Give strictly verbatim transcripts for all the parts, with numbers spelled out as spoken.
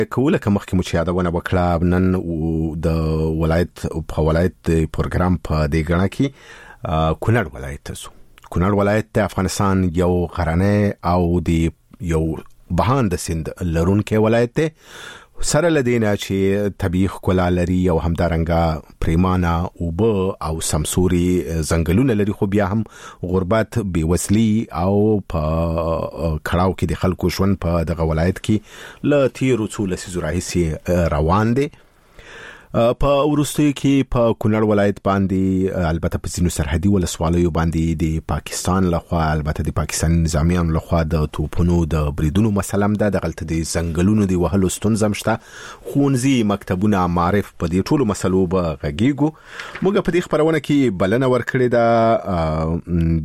کوله که مخکې مو چې یادونه وکړه نن د ولایت په ولایت د پروګرام په دې غاڼه کې کونړ ولایت ته سو. کونړ ولایت د افغانستان یو غرنی او د یو بهاند سیند لرونکي ولایت دی، سره لدینا چې طبیعي ښکلا لري او همدارنګه پریمانه اوبه او سمسوري ځنګلونه لري، خو بیا هم غربت، بیوزلي او په کړهو کې د خلکو ژوند په دغه ولایت کې له تیرو څو لسیزو راهیسې روان دی. په وروستیو کې په کونړ ولایت باندې البته په ځینو سرحدي ولسوالیو باندې د پاکستان لخوا، البته د پاکستان نظامیانو لخوا د توپونو د بریدونو مسله هم ده، دغلته د ځنګلونو د وهلو ستونزه هم شته. ښوونځي، مکتبونه، معارف، په دې ټولو مسلو به غږیږو. موږ په دې خپرونه کې بلنه ورکړې ده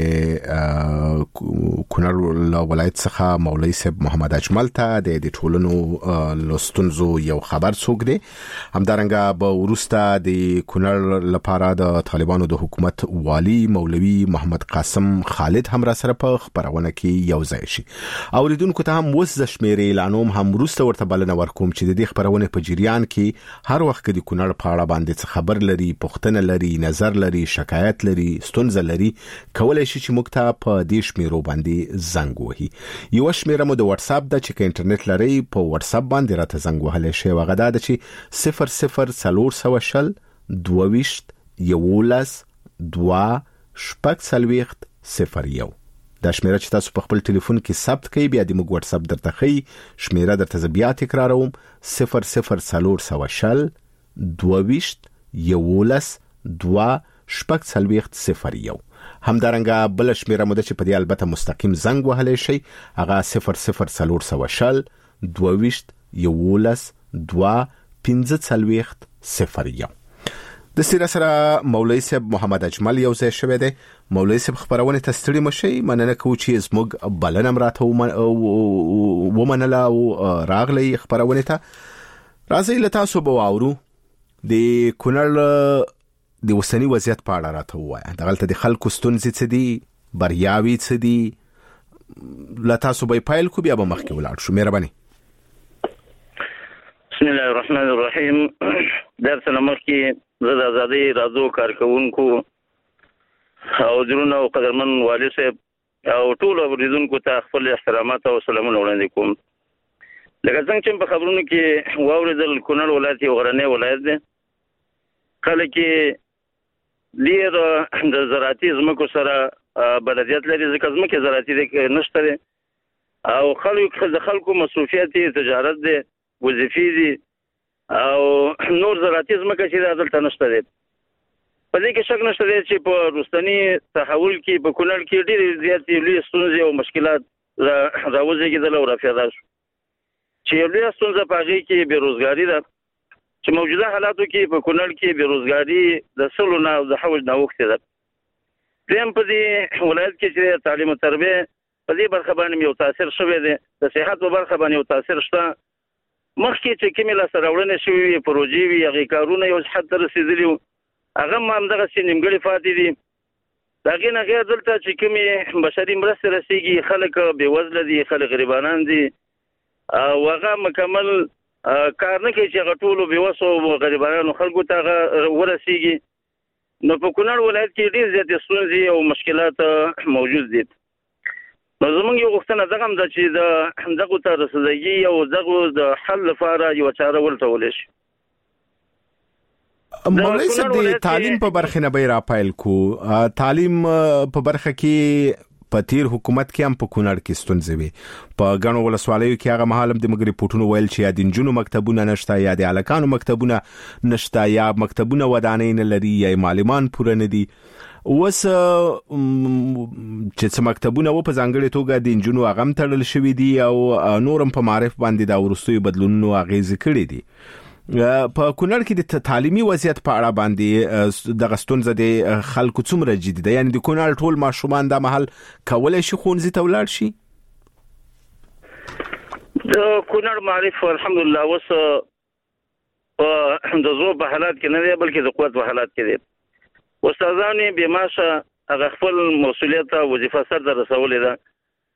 د کونړ ولایت څخه مولوي صاحب محمد اجمل ته د ټولنو لستونزو یو خبر څوک دی. همدا رنګه به ورسته د کونړ لپاره د طالبانو د حکومت والی مولوي محمد قاسم خالد هم را سره په خبرونه کې یو ځای شي. اوریدونکو ته هم وس د شمیرې اعلانوم هم ورسته ورته بلنه ورکوم چې د دې خبرونه په جریان کې هر وخت د کونړ په اړه باندې خبر لري، پوښتنه لري، نظر لري، شکایت لري، ستونزه لري، کولای شي چې موږ ته په دې شمیرو باندې زنګ وهي. یو شمیره مو د واتس اپ د چې انټرنیټ لري په واتس اپ باندې راته زنګ وهلی شي، وغدا د چې صفر صفر څلور سوه شل دوه ویشت یولس دوه شپږ څلوېښت صفر یو. دا شمیره چې تاسو په خپل ټلیفون کې ثبت کړئ، بیا د موږ واتس اپ درته ښیي. شمیره درته زه بیا تکراروم: صفر صفر څلور سوه شل دوه ویشت یولس دوه شپږ څلوېښت صفر یو. همدارنګه بل شمیره مو ده چې په دې البته مستقیم زنګ وهلی شئ، هغه صفر صفر څلور سوه شل دوه ویشت یولس دوه پنځه څلوېښت صفر یو. د سره سره مولوي صاحب محمد اجمل یو ځای شوی دی. مولوي صاحب خبرونه ته ستړي مشئ، مننه کوو چې زموږ بلنه هم راته ومنله او راغلی خبرونه ته. راځئ له تاسو به واورو د کونړ د اوسني وضعیت په اړه راته ووایه. دغلته د خلکو ستونزې څه دي، بریاوې څه دي؟ له تاسو به پیل کو، بیا به مخکې ولاړ شو. مهرباني. بسم الله الرحمن الرحیم. در سلامت کې زه د ازادۍ رادیو کارکونکو او درنو او قدرمن والي صاحب او ټول اوریدونکو ته خپل احترامات او سلامونه وړاندې کوم. لکه څنګه چې په خبرونو کې واوریدل، کونړ ولایت یو غرنی ولایت دی. کله کې ډېر د زراعتي ځمکو سره بلدیت لري، ځکه ځمکې زراعتي نشته دی او خلکو د خلکو مصروفیت تجارت دی، وظیفې دي او نور زراعتي ځمکه چې دا دلته نشته دی. په دې کې شک نشته دی چې په وروستني تحول کې په کونړ کې ډېرې زیاتې لویې ستونزې او مشکلات راوزېږېدل او راپیدا شو. چې یو لویه ستونزه په هغې کې بېروزګاري ده، چې موجوده حالاتو کې په کونړ کې بېروزګاري د سلو نه او د حوج نه اوښتې ده. دویم په دې ولایت کې چې تعلیم او تربیه په دې برخه باندې یو تاثیر شوی دی، د صحت په برخه باندې یو تاثیر شته. مخکې چې کومې لاسته راوړنې شوي وي، پروژې وي، هغې کارونه یو حد ته رسېدلي وو، هغه هم همدغسې نیمګړې پاتې دي. د هغې نه غیر دلته چې کومې بشري مرستې رسېږي، خلک بېوزله دي، خلک غریبانان دي او هغه مکمل کار نه کوي چې هغه ټولو بېوسو غریبانانو خلکو ته هغه ورسېږي. نو په کونړ ولایت کې ډېر زیاتې ستونزې او مشکلات موجود دي. نو زمونږ یو غوښتنه دغه هم ده چې د دغو ته رسېدګي او دغو د حل لپاره یوه چاره ولټولی شي. مولوي صاحب د تعلیم په برخه نه به را پیل کو. تعلیم په برخه کې په تیر حکومت کې هم په کونړ کې ستونزې وي. په ګڼو ولسوالیو کې هغه مهال هم د موږ ریپورټونو ویل چې یا د نجونو مکتبونه نشته، یا د هلکانو مکتبونه نشته، یا مکتبونه ودانۍ نه لري، یا معلمان پوره نه دي. اوس چې څه مکتبونه و په ځانګړې توګه د نجونو هغه هم تړل شوي دي او نور هم په معارف باندې د وروستیو بدلونونو اغېزې کړي دي. په کونړ کې د تعلیمي وضعیت په اړه باندې دغه ستونزه د خلکو څومره جدي ده؟ یعنې د کونړ ټول ماشومان دا مهال کولی شي ښوونځي ته ولاړ شي؟ د کونړ معارف الحمدلله اوس د زور په حالات کې نه دی، بلکې د قوت په حالات کې دی. استادان یې بې معاشه هغه خپل مسؤلیت او وظیفه سرته رسولې ده.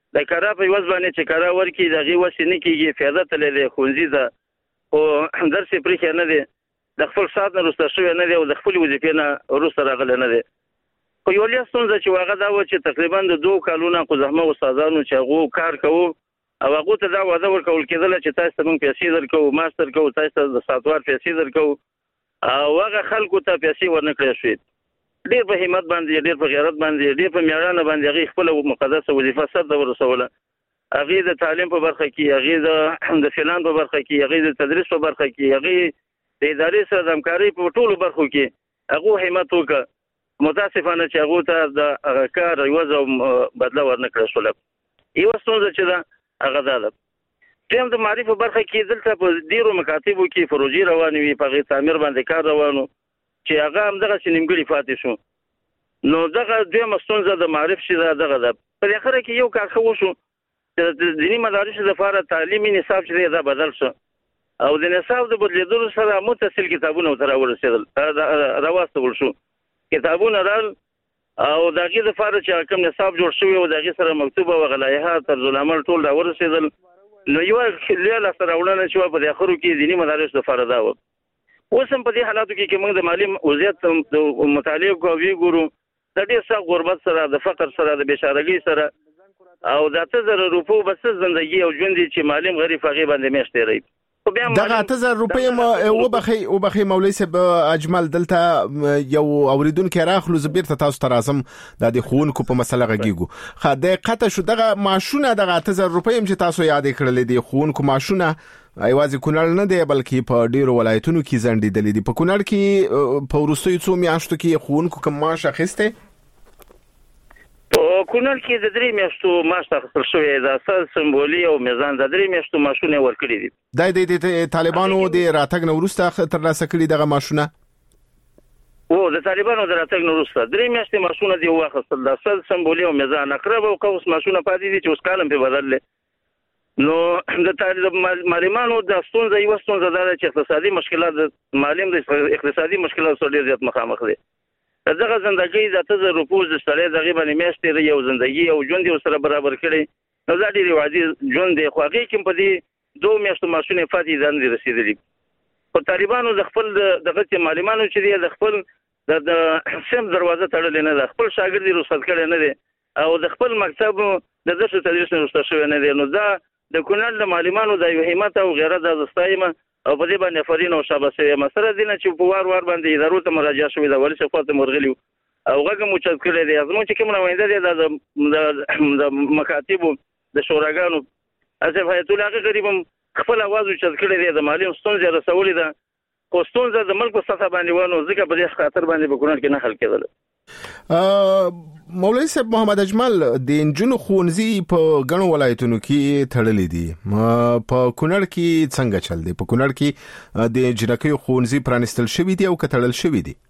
د کارا په وځ باندې چې کارا ورکی دغه وسې نه کیږي فایده تللی دی خونځي ده او درس پرې نه دی د خپل سات نه رسته شوی نه دی او د خپل وظیفې نه رسته راغلی نه دی خو یو لیا ستونزه چې واغه دا و چې تقریبا د دوه کالونو خو زحمه استادانو چې هغه کار کوو او هغه ته دا وعده ورکول کېدل چې تاسو ته موږ پیسې درکو ماستر کوو تاسو ته د ساتوار پیسې درکو او هغه خلکو ته پیسې ورنکړې شوې ډېر په همت باندې ډېر په غیرت باندې ډېر په میړانه باندې هغه خپل مقدسه وظیفه سر د ورسوله هغه د تعلیم په برخه کې هغه د فلان په برخه کې هغه د تدریس په برخه کې هغه د ادارې سره د همکارۍ په ټولو برخو کې هغه همت وکړ متاسفانه چې هغه ته د کار یوځو بدله ورنکړل شو یو څه چې دا هغه ده تم د معرفت برخه کې دلته په ډیرو مکاتبو کې پروژې روانې وي په غیر تعمیر باندې کار روانو چې هغه هم دغه سینمګړي فاتې شو نو دغه دوی مستونزه د معرفت شي دغه ده په اخر کې یو کار خو شو د دینی مدارس لپاره تعلیمي نصاب چې دا بدل شو او د نصاب د بدلیدو سره متصل کتابونه تر ورسېدل راوستل شو کتابونه رال او دغه د لپاره چې کوم نصاب جوړ شوی او دغه سره مکتوبه او غلایحه طرز العمل ټول دا ورسېدل نو یو خلیل سره وړاندې شو په اخرو کې دینی مدارس لپاره دا و اوس هم په دې حالاتو کې چې موږ د مالی وضعیت د مطالعه کوو ګورو د ډېر سخت غربت سره د فقر سره د بېچارګۍ سره او د اته زره روپو بس زندگی او ژوند چې مالیم غریب هغه باندې میشته ری دغه اته زره روپۍ مو وبخي وبخي مولوی صاحب اجمل دلته یو اوریدونکو راخلو زبیر ته تاسو ترازم د خونکو په مسله غږیږو خا د قطه شو دغه ماشونه دغه اته زره روپۍ چې تاسو یاد کړل دي خونکو ماشونه ایوازي کونړ نه دی بلکې په ډیرو ولایتونو کې ځنډېدلې دي په کونړ کې په وروستیو څو میاشتو کې خونکو کوم معاش اخیسته په کونړ کې د درې میاشتو معاش اخیستل شوی د اساس سمبولي او میزان د درې میاشتو معاشونه ورکړي دي د طالبانو د راتګ نو وروسته ترلاسه کړي دغه معاشونه او د طالبانو د راتګ نو وروسته درې میاشتې معاشونه دی واخیستل د اساس سمبولي او میزان اقرب او قوس معاشونه پاتې دي چې اوس کالم په بدلل نو د طالب معلمانو د ستونزې یو ستونزه ده چې اقتصادي مشکلات د معلم د اقتصادي مشکلات سره ډیر زیات مخامخ دي دغه ژوندۍ د تزر روپوز د سړی دغه باندې میاشتې یو ژوندۍ او ژوند سره برابر کړي نو دا ډیر وادي ژوند دی خو هغه کوم په دې دوه میاشتو ماشونه فاتې ځان رسیدلی په طالبانو د خپل دغه معلمانو چې دی د خپل د سم دروازه تړلې نه ده خپل شاګرد رخصت کړي نه دي او د خپل مکتب د درس تدریس نه رخصت شوی نه دي نو دا د کونړ د معلمانو د یو همت او غیرت د استایمه او په دې باندې فرین او شاباسه مسره دینه چې په وار وار باندې ادارو ته مراجعه شوې ده ولې صفات مرغلی او هغه مو چې کړی دی ازمو چې کوم نوینده دی د مکاتبو د شوراګانو اسف حیات الله غریب خپل आवाज چې کړی دی د معلم ستونزې رسولې ده خو ستونزه د ملک په سطح باندې ونه ځکه په دې خاطر باندې په کونړ کې نه حل کېدل مولوی صاحب محمد اجمل د انجونو خونځي په غنو ولایتونو کې تړلې دي په کونړ کې څنګه چل دي په کونړ کې د جنکې خونځي پرانستل شوی دي او کتړل شوی دي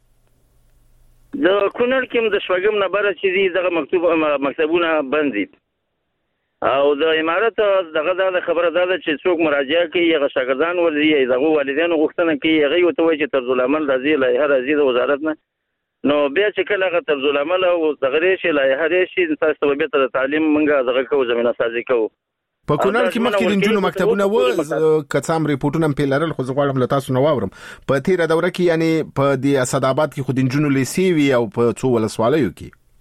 د کونړ کې د شوګم نه بره چې دي دغه مکتوب مکتبونه بند دي او د امارات دغه د خبره ده چې څوک مراجعه کوي هغه شاګردان ولري دغه والدینو غوښتنه کوي هغه یو ته وایي چې طرز العمل راځي لایحه راځي د وزارت نه نو بیا چې کله هغه طرز العمل او دغه شی لایحه شي تاسو به تر تعلیم منګه دغه کو زمينه سازي کو په کونړ کې مخکې د انجونو مکتبونه و کڅام ریپورتونه په لارل خو زغړم له تاسو نو واورم په تیر دوره کې یعنی په د اسداباد کې خود انجونو لیسي وی او په څو ولسوالیو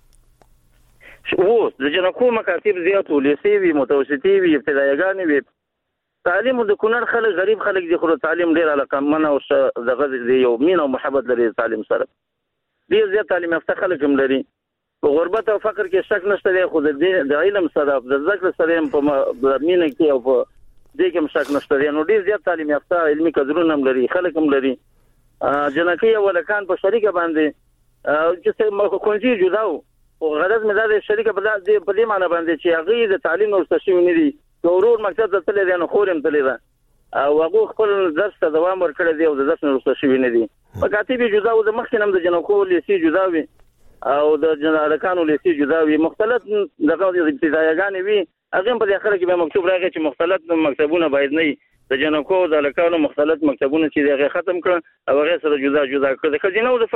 کې او د جنکو مکاتب زیاتو لیسي وی متوسطي وی ابتدایګان وی تعلیم د کونړ خلک غریب خلک دي خو تعلیم ډیر علاقه من او دغه دی یو مين او محبت لري تعلیم سره ډیر زیات تعلیم یافته خلک هم لري په غربت او فقر کې شک نشته دی خو د علم سره د ذکر سره په مینه کې او په دې کې هم شک نشته دی نو ډیر زیات تعلیم یافته علمي کدرونه هم لري خلک هم لري جنکې ولکان په شریکه باندې چې مخ کونجي جداو او غرض مې دا د شریکه په دې په دې معنی باندې چې هغه د تعلیم او تشویق نه دي ضرور مقصد ته تللی دی نو خورم تللی ده او هغه خپل درس ته دوام ورکړی دی او د درس نه تشویق نه دي مکاتب جدا او د مخکنم د جنکو لیسي جدا وي او د جنالکانو لیسي جدا وي مختلف دغه ابتدایګان وي هغه په اخر کې به مکتوب راغی چې مختلف مکتبونه باید نه د جنکو د لکانو مختلف مکتبونه چې دغه ختم کړ او هغه سره جدا جدا کړ د خزینه او د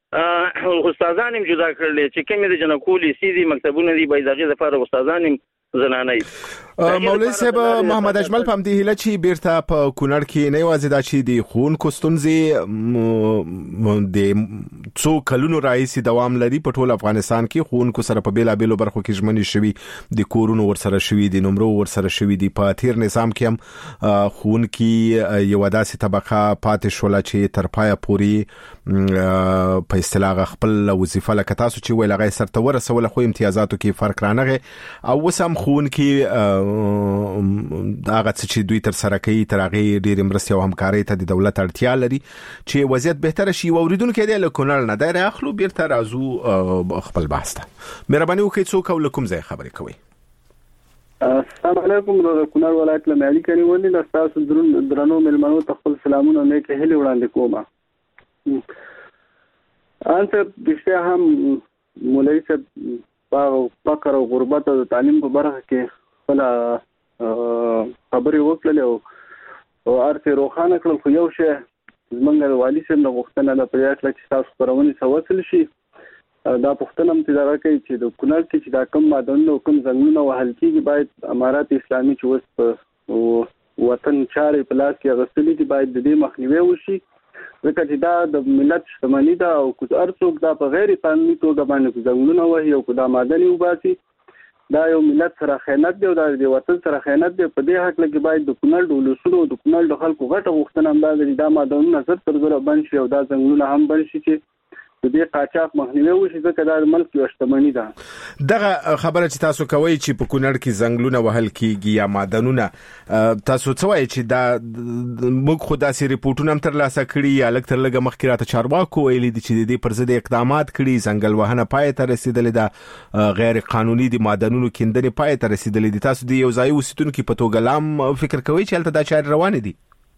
فاره استادان هم جدا کړل چې کوم د جنکو لیسي دي مکتبونه دي باید دغه د فاره استادان زنانه. مولوی صاحب محمد اجمل په دې هله چې بیرته په کونړ کې نه یوازې دا چې د خونکو ستونزې د څو کلونو راځي دوام لري په ټول افغانستان کې خونکو سره په بیلا بیلو برخو کې ژمنې شوي د کورونو ورسره شوي د نمبرو ورسره شوي د په تیر نظام کې هم خونکي یو داسې طبقه پاتې شول چې تر پایه پوري په اصطلاح خپل وظیفه لکه تاسو چې ویل غي سرته ورسول خو امتیازاتو کې فرق رانغه او وسم خونکي دا غڅ چې دوی تر سره کوي تر هغه ډېر مرستي او همکاري ته د دولت اړتیا لري چې وضعیت بهتر شي. اوریدونکو د لکونل نه دای راخلو بیرته رازو خپل بحث ته مهرباني وکړئ څوک ولکم ځای خبرې کوي. السلام علیکم د کونړ ولایت له مالي کړي ولې د تاسو درنو ملمنو ته خپل سلامونه نه کې هلي وړاندې کوم. انت بشته هم مولوی صاحب په فقر او غربت او تعلیم په برخه کې خپل خبرې وکړلې او ارته روخانه کړل خو یو شی زمونږ د والي صاحب نه غوښتنه ده په یاد چې تاسو پرونی سوسل شي دا پښتنه هم چې دا کوي چې د کونړ کې چې دا کم مادنونه او کم زنګونه وهل کېږي باید امارات اسلامي چې وس په وطن چارې په لاس کې غوښتلې دي باید د دې مخنیوي وشي ځکه چې دا د ملت شتمنۍ ده او که هر څوک دا په غیر قانوني توګه باندې زنګونه وهي او که دا مادني وباسي دا یو ملت سره خیانت دی او دا د وطن سره خیانت دی. په دې حق لګي باید د کونړ د ولسونو د کونړ د خلکو غټه غوښتنه هم دا دی دا مادنونه زر تر زره بند شي او دا زنګونه هم بند شي چې د دې قاچاق مخنیوي وشي ځکه دا د ملک یو شتمنۍ ده. دغه خبره چې تاسو کوي چې په کونړ کې زنګلونه وهل کیږي یا مادنونه تاسو څه وایي چې دا موږ خو داسې ریپورتونه هم تر لاسه کړي یا لکه تر لږه مخکې راته چارواکو ویلي دي چې د دې پر ضد اقدامات کړي ځنګل وهنه پای ته رسیدلې ده غیر قانوني د مادنونو کیندنې پای ته رسیدلې دي. تاسو د یو ځای اوسیدونکو په توګه لام فکر کوي چې هلته دا چارې روانې دي؟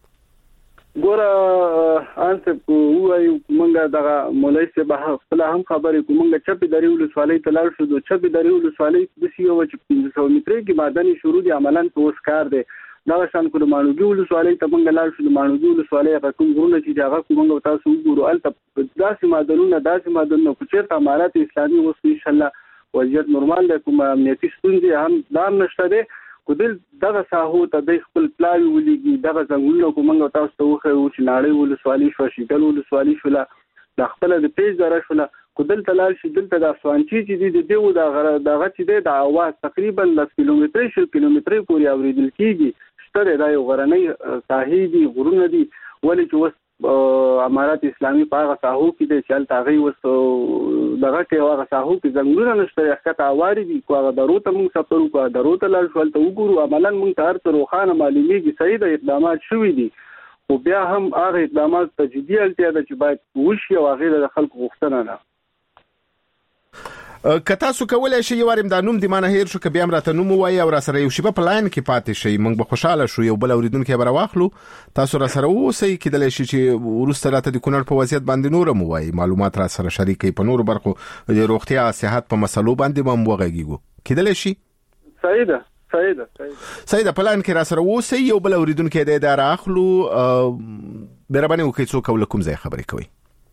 ګوره انت وایي مونږه دغه مولوی صاحب خپل هم خبرې کوم مونږ چپی درې ولسوالۍ ته لاړ شو د چپی درې ولسوالۍ د سیو چې پنځه سوه مترې کې مادني شروع دي عملاً په اوس کار دی. دا شان کو د مانوګي ولسوالۍ ته مونږ لاړ شو د مانوګي ولسوالۍ هغه کوم غرونه چې هغه کوم تاسو وګورو الته داسې مادنونه داسې مادنونه په چیرته امارات اسلامي اوس ان شاء الله وضعیت نورمال ده کوم امنیتي ستونزې هم دام نشته ده کودل دغه ساحو ته د خپل پلاوی ولېږي دغه څنګه کومه تاسو ته وخه و چې ناړې ولسوالۍ شو شیګل ولسوالۍ شو لا د خپل د پیج دره شو کودل تلال شي دلته د سوانچی چې د دیو د دغه چې د اواز تقریبا لس کیلومتري شل کیلومتري پورې اوریدل کیږي ستره دا یو غرنۍ ساحې دي غرونه دي ولې چې وس امارات اسلامي په هغه ساحو کې د چل تاغي وس دغه کې هغه ساحو کې زنګونه نشته حقیقت اواري دي کوه درو ته موږ سفر وکړو درو ته لاړ شو ته وګورو عملاً موږ تر تر روخانه معلومیږي صحیح د اقدامات شوې دي او بیا هم هغه اقدامات تجدید التیا د چې باید وشي او هغه د خلکو غوښتنه نه که تاسو کولای شئ یو وارم د نوم د معنی هیر شو که بیا راته نوم وایي او را سره یو شی په پلاین کې پاتې شي موږ به خوشاله شو یو بل اوریدونکو به راوخلو تاسو را سره اوسئ کېدلی شي چې ورسته راته د کونړ په وضعیت باندې نور مو وایي معلومات را سره شریکي په نور برخو د روغتیا صحت په مسلو باندې هم وغږیږو کېدلی شي. صحیح ده صحیح ده صحیح ده پلان کې را سره اوسئ یو بل اوریدونکو د اداره اخلو مهرباني وکړئ څوک ولکم ځای خبرې کوي.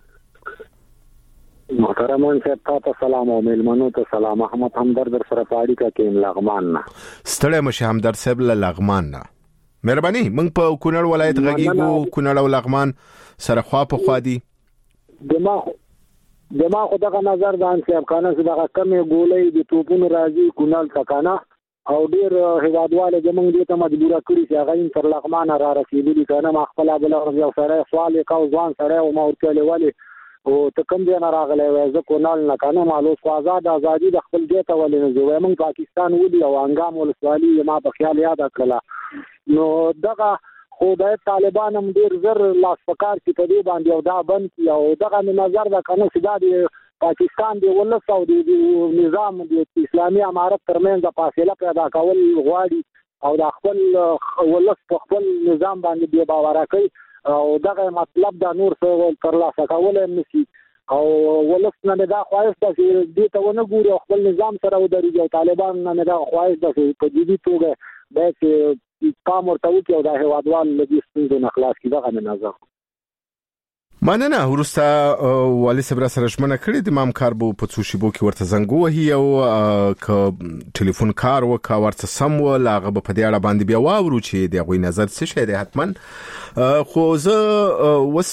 محترمان صاحب تاسو سلام او ملمنو ته سلام احمد همدرد در سره پاړی کا کې لغمان نه ستړی مشه همدرد صاحب له لغمان نه مهرباني موږ په کونړ ولایت غږیږو کونړ او لغمان سره خوا په خوا دي دماغ دماغ دغه نظر ځان صاحب کنه دغه کمې ګولې د توپونو راځي کونړ تکانه او ډیر هوادواله زمونږ دې ته مجبوره کړی چې هغه تر لغمان را رسیدلی کنه ما خپل بل یو سره سوال وکاو ځوان سره او ما ورته ویلي او ته کوم دی نه راغلی وای زه کونړ نه کنه مالو آزاد ازادي د خپل دې ته ولې نه زوی موږ پاکستان ودی او انګام ولسوالي ما په خیال یاد کړله نو دغه خو د طالبان هم ډیر زر لاس پکار چې په دې باندې او دا بند کی او دغه نظر دا کنه چې دا د پاکستان دی ولس او د نظام د اسلامي امارت ترمنځ فاصله پیدا کول غواړي او د خپل ولس په خپل نظام باندې بې باوره کوي او دغه مطلب دا نور څه تر لاسه کولای نشي او ولس نه دا خواهش ده چې دې ته ونه ګوري خپل نظام سره ودرېږي طالبان نه دا خواهش ده چې په جدي توګه باید پام ورته وکړي او د هیوادوال له دې ستونزو نه خلاص کړي دغه نظر مننه. ورسته والي صبر سره شمنه کړی د مام کار بو په څو شیبو کې ورته زنګ وهي او ک ټلیفون کار وکا ورته سم ولا غو په دې اړه باندې بیا واورو چې د غوي نظر څه شي دی حتمن. خو زه وس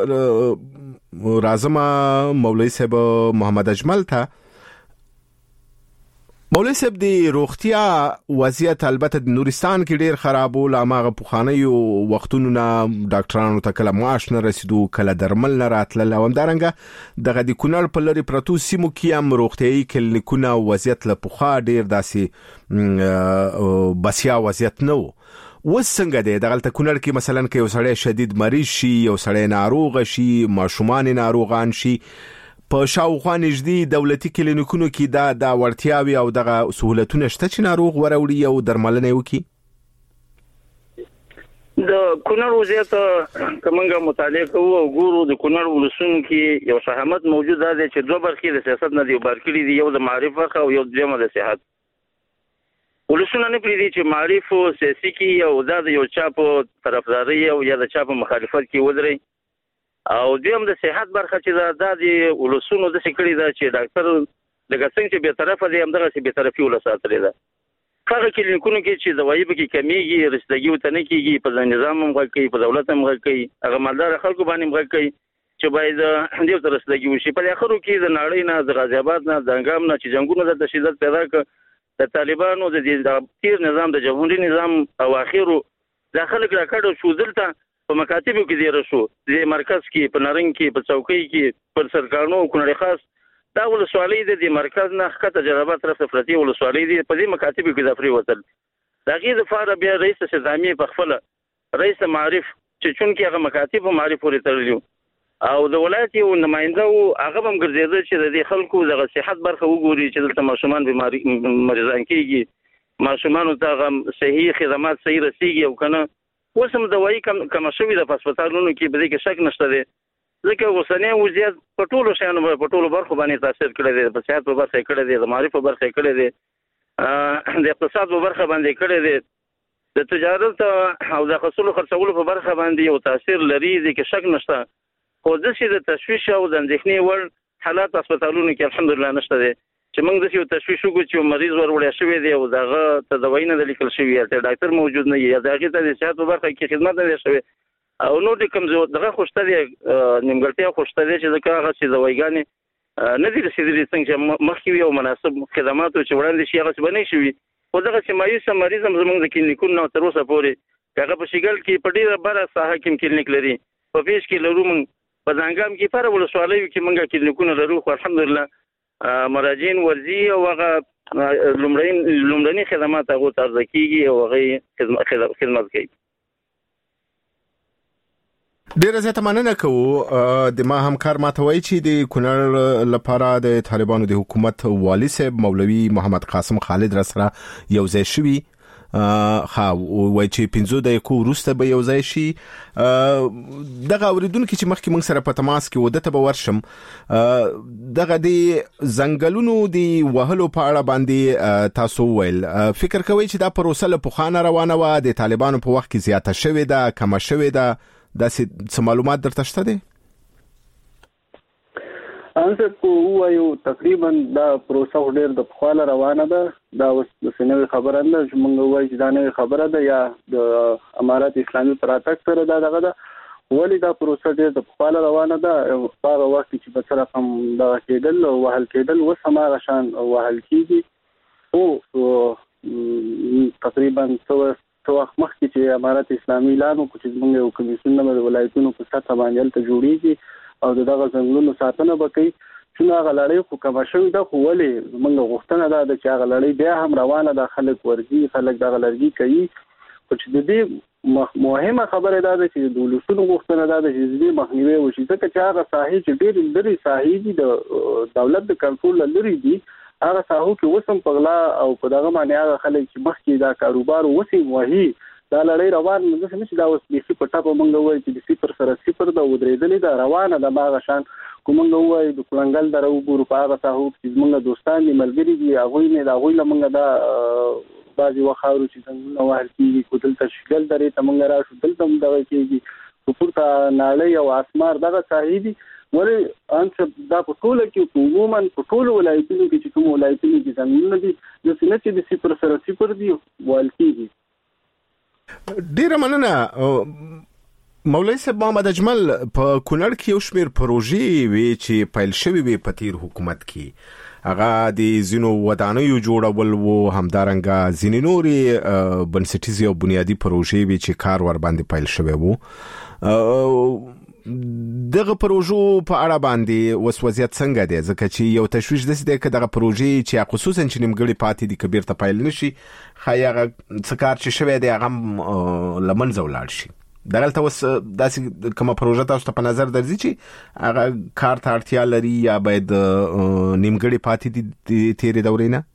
رازم مولوی صاحب محمد اجمل ته. مولوی صاحب د روغتیا وضعیت البته د نورستان کې ډیر خراب و. لامغه پخانیو وختونو نه ډاکټرانو ته کله معاش نه رسیدو، کله درمل نه راتلل او همدارنګه دغه د کونړ په لری پروتو سیمو کې هم روغتیايي کلینیکونه وضعیت له پخا ډیر داسې بسیا وضعیت نه و. وس څنګه دی دغه ته کونړ کې مثلا کې یو سړی شدید مریض شي، یو سړی ناروغ شي، ماشومان ناروغان شي، په شاوخوا نږدې دولتي کلینیکونو کې دا د ورتیاوي او دغه سہولتونه شته چې ناروغ وروړي او درملنه وکړي؟ د کونړ وضعیت کومه مطالعه کوو او ګورو د کونړ ولسونو کې یو شهامت موجود دی چې دوه برخې د سیاست نه دی بارکړي دي، یو د معرفت او یو د صحت. ولسونه نه پریدي چې معرف او سیاسي کې او د یو چا په طرفداري او یا د چا په مخالفت کې ودري، او دویم د صحت برخه چې دا د ولسونو د سکړی دا چې ډاکټر لکه څنګه چې به طرفه دی همدغه چې به طرفي ولساتري ده. هغه کلینیکونو کې چې دوايي به کې کمیږي، رسیدګي وته نه کیږي، په نظام هم غوړي، په دولت هم غوړي، هغه مالدار خلکو باندې غوړي چې باید دې تر رسیدګي وشي. په اخرو کې د نړۍ نه، د غازی آباد نه، د انګام نه چې جنگونو د تشدد پیدا کړ، د طالبانو د تیر نظام، د جمهوریت نظام او اخرو داخله کړه شو دلته په مکاتبو کې دی رسو د مرکز کې په نارنګ کې په چوکۍ کې پر سرکارونو کونړ خاص دا ولسوالۍ د مرکز نه ښه تجربه طرف ته فرتي ولسوالۍ دی په دې مکاتبو کې د افری وتل دا غي د فار بیا رئیس سزامي په خپل رئیس معرف چې چون کې هغه مکاتب معرف ورته ترلیو او د ولایت یو نماینده او هغه هم ګرځیدل چې د خلکو د صحت برخه وګوري چې دلته ماشومان بیماری مریضان کیږي، ماشومان ته صحیح خدمات صحیح رسیږي او کنه وسم دوايي کم کم شوی د هسپتالونو کې به کې شک نشته دی ځکه اوسنۍ وضعیت په ټولو شانو په ټولو برخو باندې تاثیر کړی دی، په صحت په برخه کړی دی، د معرفت په برخه کړی دی، د اقتصاد په برخه باندې کړی دی، د تجارت او د خصوصي خرڅولو په برخه باندې یو تاثیر لري دی کې شک نشته. خو د شي د تشویش او د اندېښنې ور حالات هسپتالونو کې الحمدلله نشته دی چې موږ د یو تشویش وکړو چې مریض ورولې شوی دی او دغه ته دوايي نه لیکل شوی یا ډاکټر موجود نه یا دغه ته د صحت په برخه کې خدمات نه شوی او نو د کمزور دغه خوشته دی نیمګړتیا خوشته دی چې دغه هغه چې دوايګانې نه دي رسیدلې څنګه مخکې یو مناسب خدمات چې وړاندې شي هغه باندې شوی او دغه چې مایوس مریض هم زموږ د کلینیکونو تر اوسه پورې هغه په شګل کې په ډیره بره ساحه کې کلینیک لري، په پیش کې لرو موږ په ځانګام کې پر ولسوالۍ کې موږ کلینیکونه لرو خو الحمدلله مراجعین ورزي او هغه لومړی لومړني خدمات هغه ترځ کیږي او هغه خدمت کوي. ډیره زیاته مننه کوو. د ما همکار ماته وایي چې د کونړ لپاره د طالبانو د حکومت والی صاحب مولوی محمد قاسم خالد را سره یو ځای شوی ها وای چې پنځو دقیقو وروسته به یو ځای شي. دغه اوریدونکو چې مخکې موږ سره په تماس کې ودته به ورشم دغه د ځنګلونو د وهلو په اړه باندې تاسو ویل فکر کوئ چې دا پروسه له پخوانه روانه و د طالبانو په وخت کې زیاته شوې ده کمه شوې ده دا څه معلومات درته شته دي؟ انځ کو وایو تقریبا دا پروسه ډېر د خپل روانه ده، دا اوس د سنوي خبره نه چې موږ وایو چې دا نه خبره ده یا د امارات اسلامي پراتک سره دا دغه ده ولی دا پروسه ډېر د خپل روانه ده. هغه وخت چې په سره هم دا کېدل او وهل کېدل و سماره شان وهل کېږي او تقریبا څو څو وخت مخکې چې امارات اسلامي اعلان وکړ چې موږ یو کمیسیون د ولایتونو په سطح باندې ته جوړیږي او دغه څنګهونو ساتنه وکړي چې هغه لړۍ خو کوم شوی ده خو ولې موږ غوښتنه ده چې هغه لړۍ بیا هم روانه ده، خلک ورځي خلک دغه لړۍ کوي خو چې د دې مهمه خبره ده چې د ولسونو غوښتنه ده چې دې مخنیوي وشي ځکه چې هغه ساحې چې ډېر لري ساحې دي د دولت د کنټرول لري دي هغه ساحو کې وسم پغلا او په دغه باندې هغه خلک چې مخکې دا کاروبار وسیم وهي دا لړۍ روان نه ده چې دا اوس بیخي په ټاپه مونږ وایي چې د صفر سره صفر د ودرېدلې ده روانه ده ماغه شان کوم مونږ وایي د کلنګل در وګورو په هغه ساحو چې مونږ دوستان دي ملګري دي هغوی نه دا هغوی لمونږ دا بعضې وخت اورو چې څنګه وهل کېږي کو دلته شګل درې ته مونږ راشو دلته هم دغه کېږي پورته ناړۍ او اسمار دغه ساحې دي ولې انصب دا په ټوله کې عموما په ټولو ولایتونو کې چې کوم ولایتونو کې ځنګلونه دي د سینې چې د صفر سره صفر دي ویل کېږي. ډیره مننه مولوي صاحب. محمد اجمل په کونړ کې یو شمېر پروژې وي چې پیل شوي وي په تیر حکومت کې، هغه د زینو ودانیو جوړول وو، همدارنګه ځینې نورې بنسټیزې او بنیادی پروژې وي چې کار ور باندې پیل شوی وو. دغه پروژو په اړه باندې اوس وضعیت څنګه دی؟ ځکه چې یو تشویش داسې دی چې دغه پروژې چې خصوصا چې نیمګړې پاتې دي کبیر ته پیل نشي، ښایي هغه څه کار چې شوی دی هغه له منځه ولاړ شي. دغلته اوس داسې کومه پروژه تاسو ته په نظر درځي چې هغه کار ته اړتیا لري یا باید نیمګړې پاتې دي تېرې دورې نه؟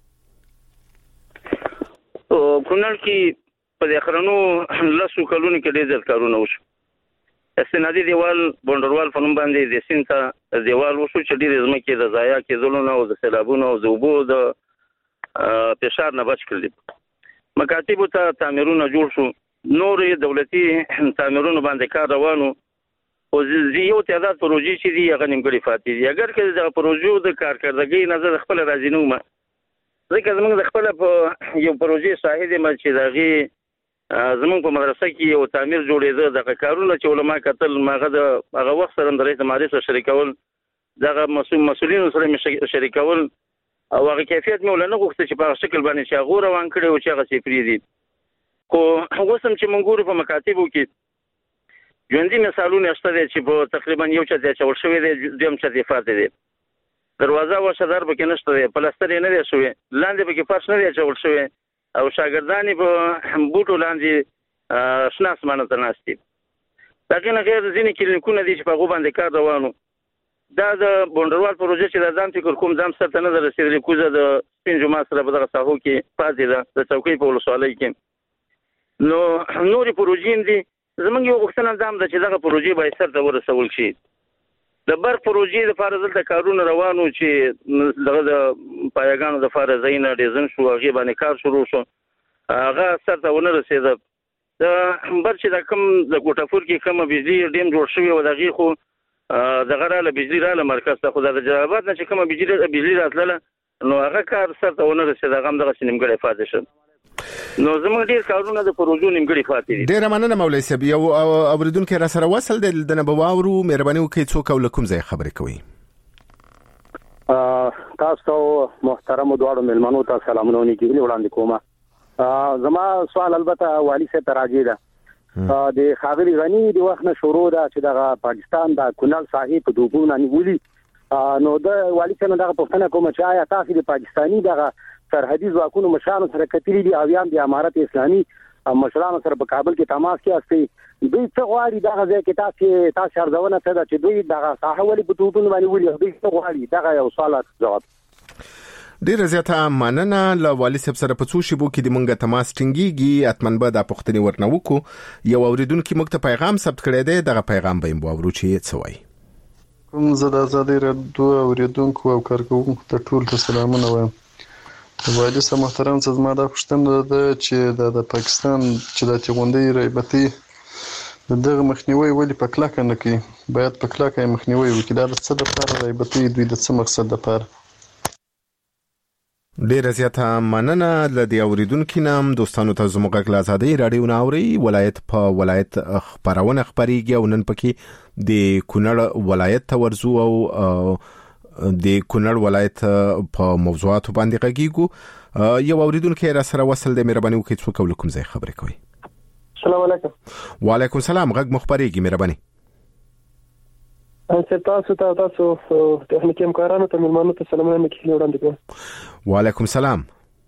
کونړ کې په دې اخرنو لسو کلونو کې ډېر زیات کارونه وشو. استنادي دیوال بونډروال په نوم باندې د سین ته دیوال وشو چې ډېرې ځمکې د ضایع کېدلو نه او د سیلابونو او د اوبو د فشار نه بچ کړل. مکاتبو ته تعمیرونه جوړ شو، نورې دولتي تعمیرونو باندې کار روانو او یو تعداد پروژې چې دي هغه نیمګړې پاتې دي. اگر که د پروژو د کارکردګۍ نظر خپل راځي نو ما ځکه زموږ د خپل په یو پروژې شاهد یم چې دغه زموږ په مدرسه کې یو تعمیر جوړېده، دغه کارونه چې علما کتل ماغه د هغه وخت سره د رئیس مجلس سره شریکول، دغه مسؤل مسؤلینو سره شریکول او هغه کیفیت مې ولنه غوښته چې په شکل باندې چې هغه روان کړي او چې هغه سپری دي. خو هغه سم چې موږ ګورو په مکاتبو کې ژوندۍ مثالونه شته چې په تقریبا یو چا د چول شوی دی، دویم چا د فاتې دی، دروازه او شدار به کې نشته دی، پلاستر نه دی شوی، لاندې به کې فرش نه دی چول شوی او شاګردانی په بوټو لاندې شنه اسمانه ته ناستي. دغه نه غیر ځینې کلینیکونه دي چې په هغه باندې کار روانو. دا د بونډروال پروژه چې د ځان فکر کوم ځم سره نه رسیدلې، کوزه د سپین جمعه سره په دغه ساحو کې پاتې ده د چوکۍ په ولسوالۍ کې. نو نورې پروژې دي، زمونږ یو غوښتنه دا ده چې دغه پروژې باید سرته ورسول شي. د برق پروژې لپاره دلته کارونه روانو چې دغه د پایګانو د لپاره ځایونه ډیزاین شو، هغې باندې کار شروع شو، هغه سرته ونه رسېده. د بر چې د کوم د ګوټافور کې کومه بجلي ډیم جوړ شوی و، د هغې خو دغه راله بجلي راله مرکز ته، خو د جلال آباد نه چې کومه بجلي راتلله نو هغه کار سرته ونه رسېد، هغه هم دغسې نیمګړی پاتې شو. نو زموږ ډېر کارونه د پروژو نیمګړي پاتې دي. ډېره مننه مولوي صاحب. یو اورېدونکی را سره وصل دی، د نه به واورو. مهرباني وکړئ څوک او له کوم ځای خبرې کوئ؟ تاسو محترمو دواړو مېلمنو ته سلامونه نیکي وړاندې کوم. زما سوال البته والي صاحب ته راځي ده، د ښاغلي غني د وخت نه شروع ده چې دغه پاکستان د کونړ ساحې په دوبونه نیولي. نو د والي صاحب دغه پوښتنه کوم چې آیا تاسو د پاکستاني دغه سرحدي ځواکونو مشرانو سره کتلي دي او یا د امارت اسلامي مشرانو سره په کابل کې تماس کې استي دوی څه غواړي دغه ځای کې تاسو تاسو ارزونه څه ده چې دوی دغه ساحه ولې په دوبونه باندې ولې دوی څه غواړي؟ دغه یو سوال جواب. ډیره زیاته مننه. له والي صاحب سره په څو شیبو کې د مونږه تماس ټینګيږي، اتمن به د پښتني ورنه وکړو. یو اوریدونکو موږ ته پیغام ثبت کړی دی، دغه پیغام به مو اورو چې څه وایي. کوم زړه زړه رادیو اوریدونکو او کارکونکو ته ټول سلامونه وایم. والي صاحب محترم، زما دا پوښتنه ده چې د پاکستان چې د تیغوندۍ رایبتي دغه مخنیوي ولې په کلکه نه کوي؟ باید په کلکه مخنیوي وکړي. دا د څه دپاره رایبتي دوی د څه مقصد دپاره؟ ډیره زیاته مننه. له دې اوریدونکي نه دوستانو ته زموږ غږ له ازادۍ راډیو نه اورئ. ولایت په ولایت خپرونه خپریږي او نن پکې د کونړ ولایت ته ورځو او د کونړ ولایت په موضوعاتو باندې غږیږو. یو اوریدونکي را سره وصل دی، مهرباني وکړئ څوک او له کوم ځای خبرې کوئ؟ السلام علیکم. وعلیکم السلام. غږ مخبرېږي، مهرباني. تاسو ته تاسو تخنیکي همکارانو ته مېلمانو ته سلامونه نیکي وړاندې کوم. وعلیکم السلام.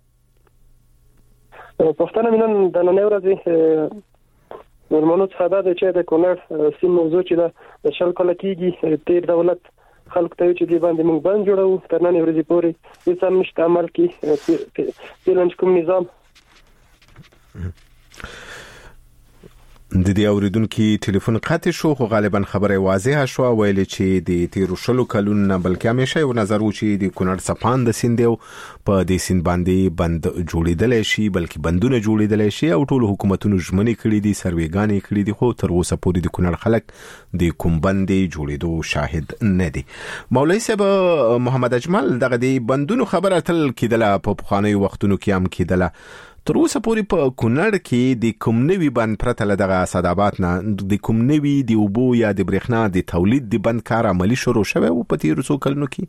پښتنه مینن د نن ورځې مېلمانو څخه دا د چې د کونړ سیم موضوع چې د شل کله کېږي تیر دولت خلک ته چې دی باندې موږ باندې جوړو تر نن ورځې پورې هیڅ هم نشته عمل کې پیلنج کوم نظام. د دې اوریدونکو ټلیفون قطع شو خو غالبا خبره واضحه شو ویل چې د تیرو شلو کلونو بلکې همیشه یو نظر و چې د کونړ سپان د سیند په د سیند باندې بند جوړیدل شي بلکې بندونه جوړیدل شي او ټول حکومتونو ژمنې کړې دي سروېګانې کړې دي خو تر اوسه پورې د کونړ خلک د کوم بندې جوړیدو شاهد نه دي. مولوی صاحب محمد اجمل دغه د بندونو خبره تل کېدله په پخواني وختونو کې هم کېدله تر اوسه پورې په کونړ کې د کوم نوي بند پرته له دغه سادابات نه د کوم نوي د اوبو یا د برېښنا د تولید د بند کار عملی شروع شوی او په تیرو څو کلونو کې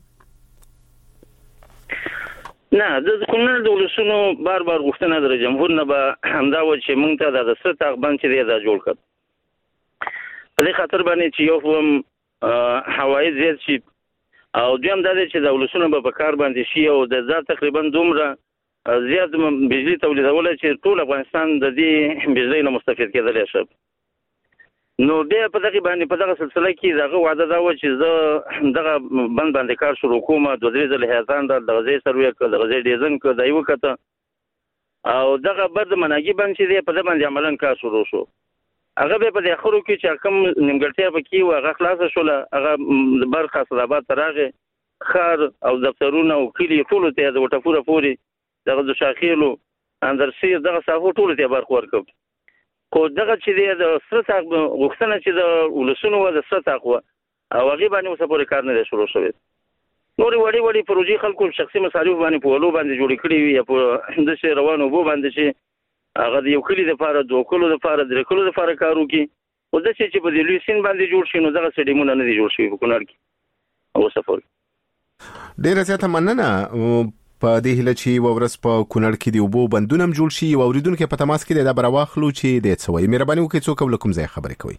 نه د کونړ د ولسونو بار بار غوښتنه د جمهور نه به همدا و چې موږ ته د ستاق بند چې دی دا جوړ کړ په دې خاطر باندې چې یو هم هوایي زیات شي او دویم دا دی چې د ولسونو به کار باندې شي او د ځا تقریبا دومره زیات بجلی تولیدول چې ټول افغانستان د دې بجلی نه مستفید کېدلی شي. نو بیا په دغه باندې په دغه سلسله کې دغه وعده دا و چې زه دغه بند باندې کار شروع کوم د درې ځله هیزان د غزې سروې کړ د غزې ډیزن کړ د یو کته او دغه بد مناګي بند چې دی په دې باندې عملاً کار شروع شو. هغه به په اخرو کې چې کوم نیمګړتیا پکې و هغه خلاص شول هغه برخه صدابات ترغه خار او دفترونه او کلی ټول ته د وټفوره پوری دغه د شاخیلو اندرسي دغه صافو ټول ته برخ ورکو خو دغه چې د ستاق غوښتنه چې د ولسونو و د ستاق و او هغه باندې اوسه پورې کار نه شروع شوی. نورې وړي وړي پروژې خلکو شخصي مصارف باندې په ولو باندې جوړ کړي وي یا په د شي روانو بو باندې چې هغه د یو کلی د لپاره دوه کلو د لپاره درې کلو د لپاره کارو کې او د چې په دې لوسین باندې جوړ شي نو دغه سټیمونه نه دي جوړ شوي په کونړ کې او سفر ډیره زیاته مننه په دې هله چې ورس په کونړ کې دی وبو بندونه جوړ شي او اوریدونکو په تماس کې د برواخلو چې د څوي مهرباني وکړئ څوک ولکم ځای خبرې کوي.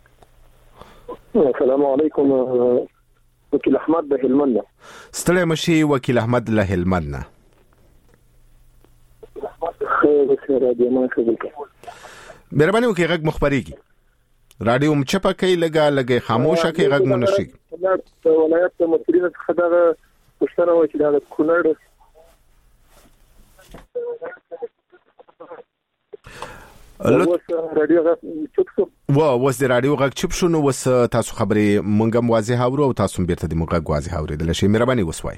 السلام علیکم وکیل احمد د هلمند. ستړی مشي وکیل احمد له هلمند نه. مهرباني وکړئ غږ مخبريږي رادیو مچپه کوي لګا لګي خاموشه کوي غږ مونږ نشي. ولایت د مسؤلیت څخه دا پښتنه و چې دا کونړ رادیو غږ چوپ شو و وس د رادیو غږ چوپ شو نو وس تاسو خبرې مونږ هم واضح اورو او تاسو بیرته د مونږ واضح اوریدل شي مهرباني وسوي.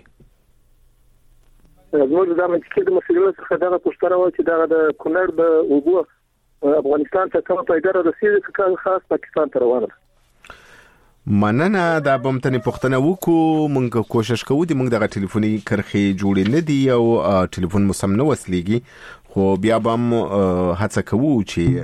زموږ د امریکا د مسؤلیت څخه دا پښتنه و چې دا د کونړ د اوبو افغانستان ته کوم پیدا رسیدي چې خاص پاکستان ته روانه مننه دا بمتنی پښتنه وکړو مونږ کوشش کوو د مونږ دغه ټلیفوني کرخي جوړې نه دي او ټلیفون مو سم نه وسلېږي خو بیا به هڅه کوو چې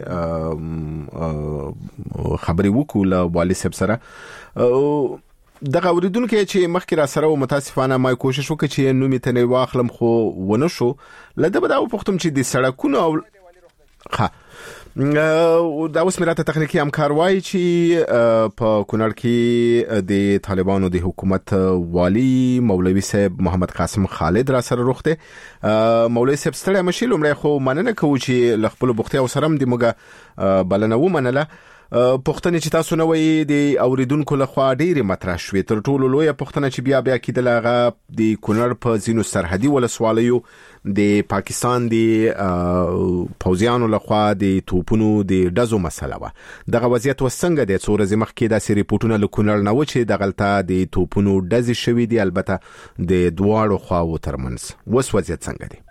خبرې وکړو له والي صاحب سره. دغه اوریدونکو چې مخکې را سره و متاسفانه ما کوشش وکړ چې نومې ته نه واخلم خو ونه شو لده به دا وپوښتم چې د سړکونو او ښه دا اوس مراته تخنیکی همکار وایي چې په کونړ کې د طالبانو د حکومت والی مولوی صاحب محمد قاسم خالد را سره روخته. مولوی صاحب ستړی مشي لومړی خو مننه کوو چې ل خپل بوختیا سره هم د موږ بلنه ومنله. پښتنې چې تاسو نو وي د اوریدونکو له خوا ډېری مطرح شوې تر ټولو لوی پښتنه چې بیا بیا کېدل هغه د کونړ په زینو سرحدي ولسوالیو د پاکستان د پوځیانو له خوا د توپونو د ډزو مسله و. دغه وضعیت وسنګ د څو ورځې مخکې د ریپورتونو له کونړ نه و چې دغلته د توپونو ډزې شوې دي البته د دواړو خواو ترمنځ وس وضعیت څنګه دی؟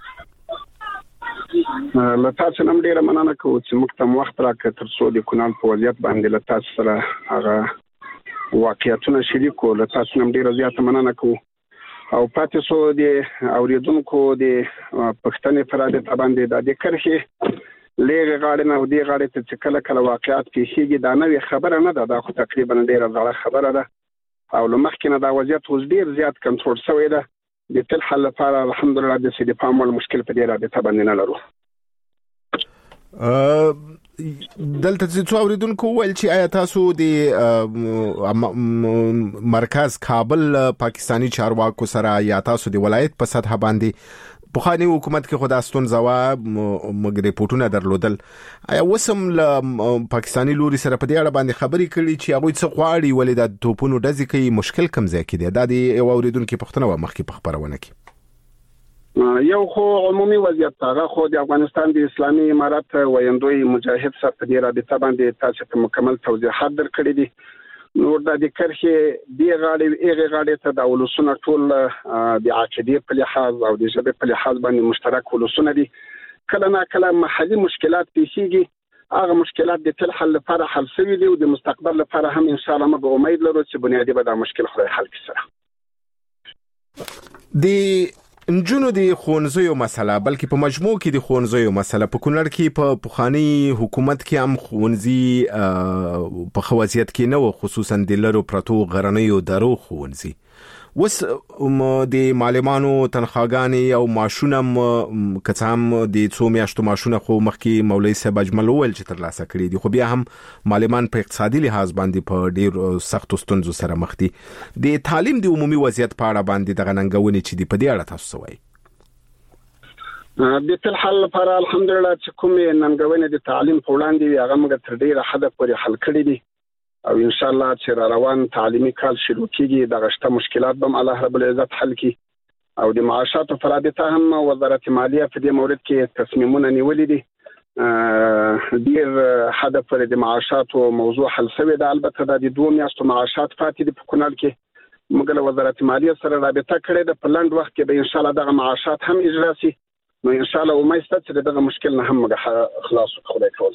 له تاسو نن ډیره مننه کوم چې موږ ته وخت راکړ تر څو د کونړ په وضعیت باندې له تاسو سره هغه واقعیتونه شریکو. له تاسو نن ډیره زیاته مننه کوم او پاتې سو د اوریدونکو د پښتنې فرادې باندې د کرخي لږه غاړه نه ودی غاړه ته چې کله کله واقعیت پیښیږي دا نه خبره نه ده دا خو تقریبا ډیره غاړه خبره ده او لمخکې نه دا وضعیت اوس ډیر زیات کنټرول شوی ده. د تل حل لپاره الحمدلله د سې د پامول مشکل په دې رابطه باندې نه لرو. دلته څو اوریدونکو ویل چې آیا تاسو د مرکز کابل پاکستانی چارواکو سره یا تاسو د ولایت په سطح باندې په خاني حکومت کې خدا ستون زوا مګ ریپورتونه درلودل آیا وسم ل پاکستانی لوري سره په دې اړه باندې خبرې کړي چې هغه څه غواړي ولې د توپونو ډزې کوي مشکل کم ځای کې دی دا د اوریدونکو پښتنه و مخکې په خبرونه کې یو خو عمومي وضعیت هغه خو د افغانستان د اسلامي امارت ویندوی مجاهد سره په دې رابطه باندې تاسو ته مکمل توضیحات درکړي دي. نور د کرخي دی غاړي ایغه غاړي ته د ولسونه ټول د عقیدې په لحاظ او د ژبې په لحاظ باندې مشترک ولسونه دي. کله نه کله محلي مشکلات پیښیږي، هغه مشکلات د تل حل لپاره حل شوي دي او د مستقبل لپاره هم ان شاء الله موږ امید لرو چې بنیادی به دا مشکل خدای حل کړي. د نجونو د ښوونځیو مسله بلکې په مجموع کې د ښوونځیو مسله په کونړ کې په پخوانی حکومت کې هم ښوونځي په ښه وضعیت کې نه و، خصوصا د لرو پرتو غرنیو درو ښوونځي. اوس د معلمانو تنخواګانې او معاشونه که څه هم د څو میاشتو معاشونه خو مخکې مولوي صاحب اجمل وویل چې ترلاسه کړي دي، خو بیا هم معلمان په اقتصادي لحاظ باندې په ډېر سختو ستونزو سره مخ دي. د تعلیم د عمومي وضعیت په اړه باندې دغه ننګونې چې دي په دې اړه تاسو څه وایي؟ د تل حل لپاره الحمدلله چې کومې ننګونې د تعلیم په وړاندې وي هغه موږ تر ډېره حده پورې حل کړي دي او ان شاء الله چې را روان تعلیمي کال شروع کیږي دغه شته مشکلات به الله رب العزت حل کړي. او د معاشاتو په رابطه هم وزارت مالیه په دې مورد کې تصمیمونه نیولې دي. ډیر حد پر د معاشاتو موضوع حل شوی ده. البته د دوه میاشتو معاشات پاتې دي په کونړ کې. موږ له وزارت مالیه سره رابطه کړې ده، په لنډ وخت کې به ان شاء الله دغه معاشات هم اجرا شي. نو ان شاء الله امید ست چې دغه مشکل نه هم موږ خلاص خدای کول.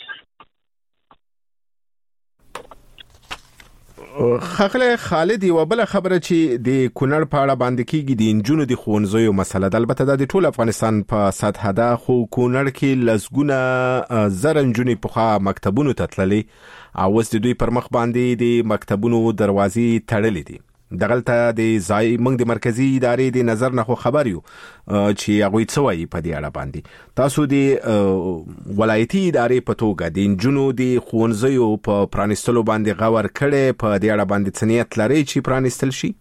خغله خالد یو بل خبره چې د کونړ په اړه باندې کیږي د انجونو د ښوونځیو مسله ده. البته د ټول افغانستان په سطح ده، خو کونړ کې لسګونه زر انجونې په خوا مکتبونو ته تللي او اوس د دوی پر مخ باندې د مکتبونو دروازې تړلې دي. دغلته د ځای موږ د مرکزی ادارې د نظر نه خو خبر یو چې هغه څه وایي په دې اړه باندې. تاسو د ولایتي ادارې په توګه د انجونو د ښوونځیو په پرانیستلو باندې غور کړي، په دې اړه باندې څه نیت لرئ چې پرانیستل شي؟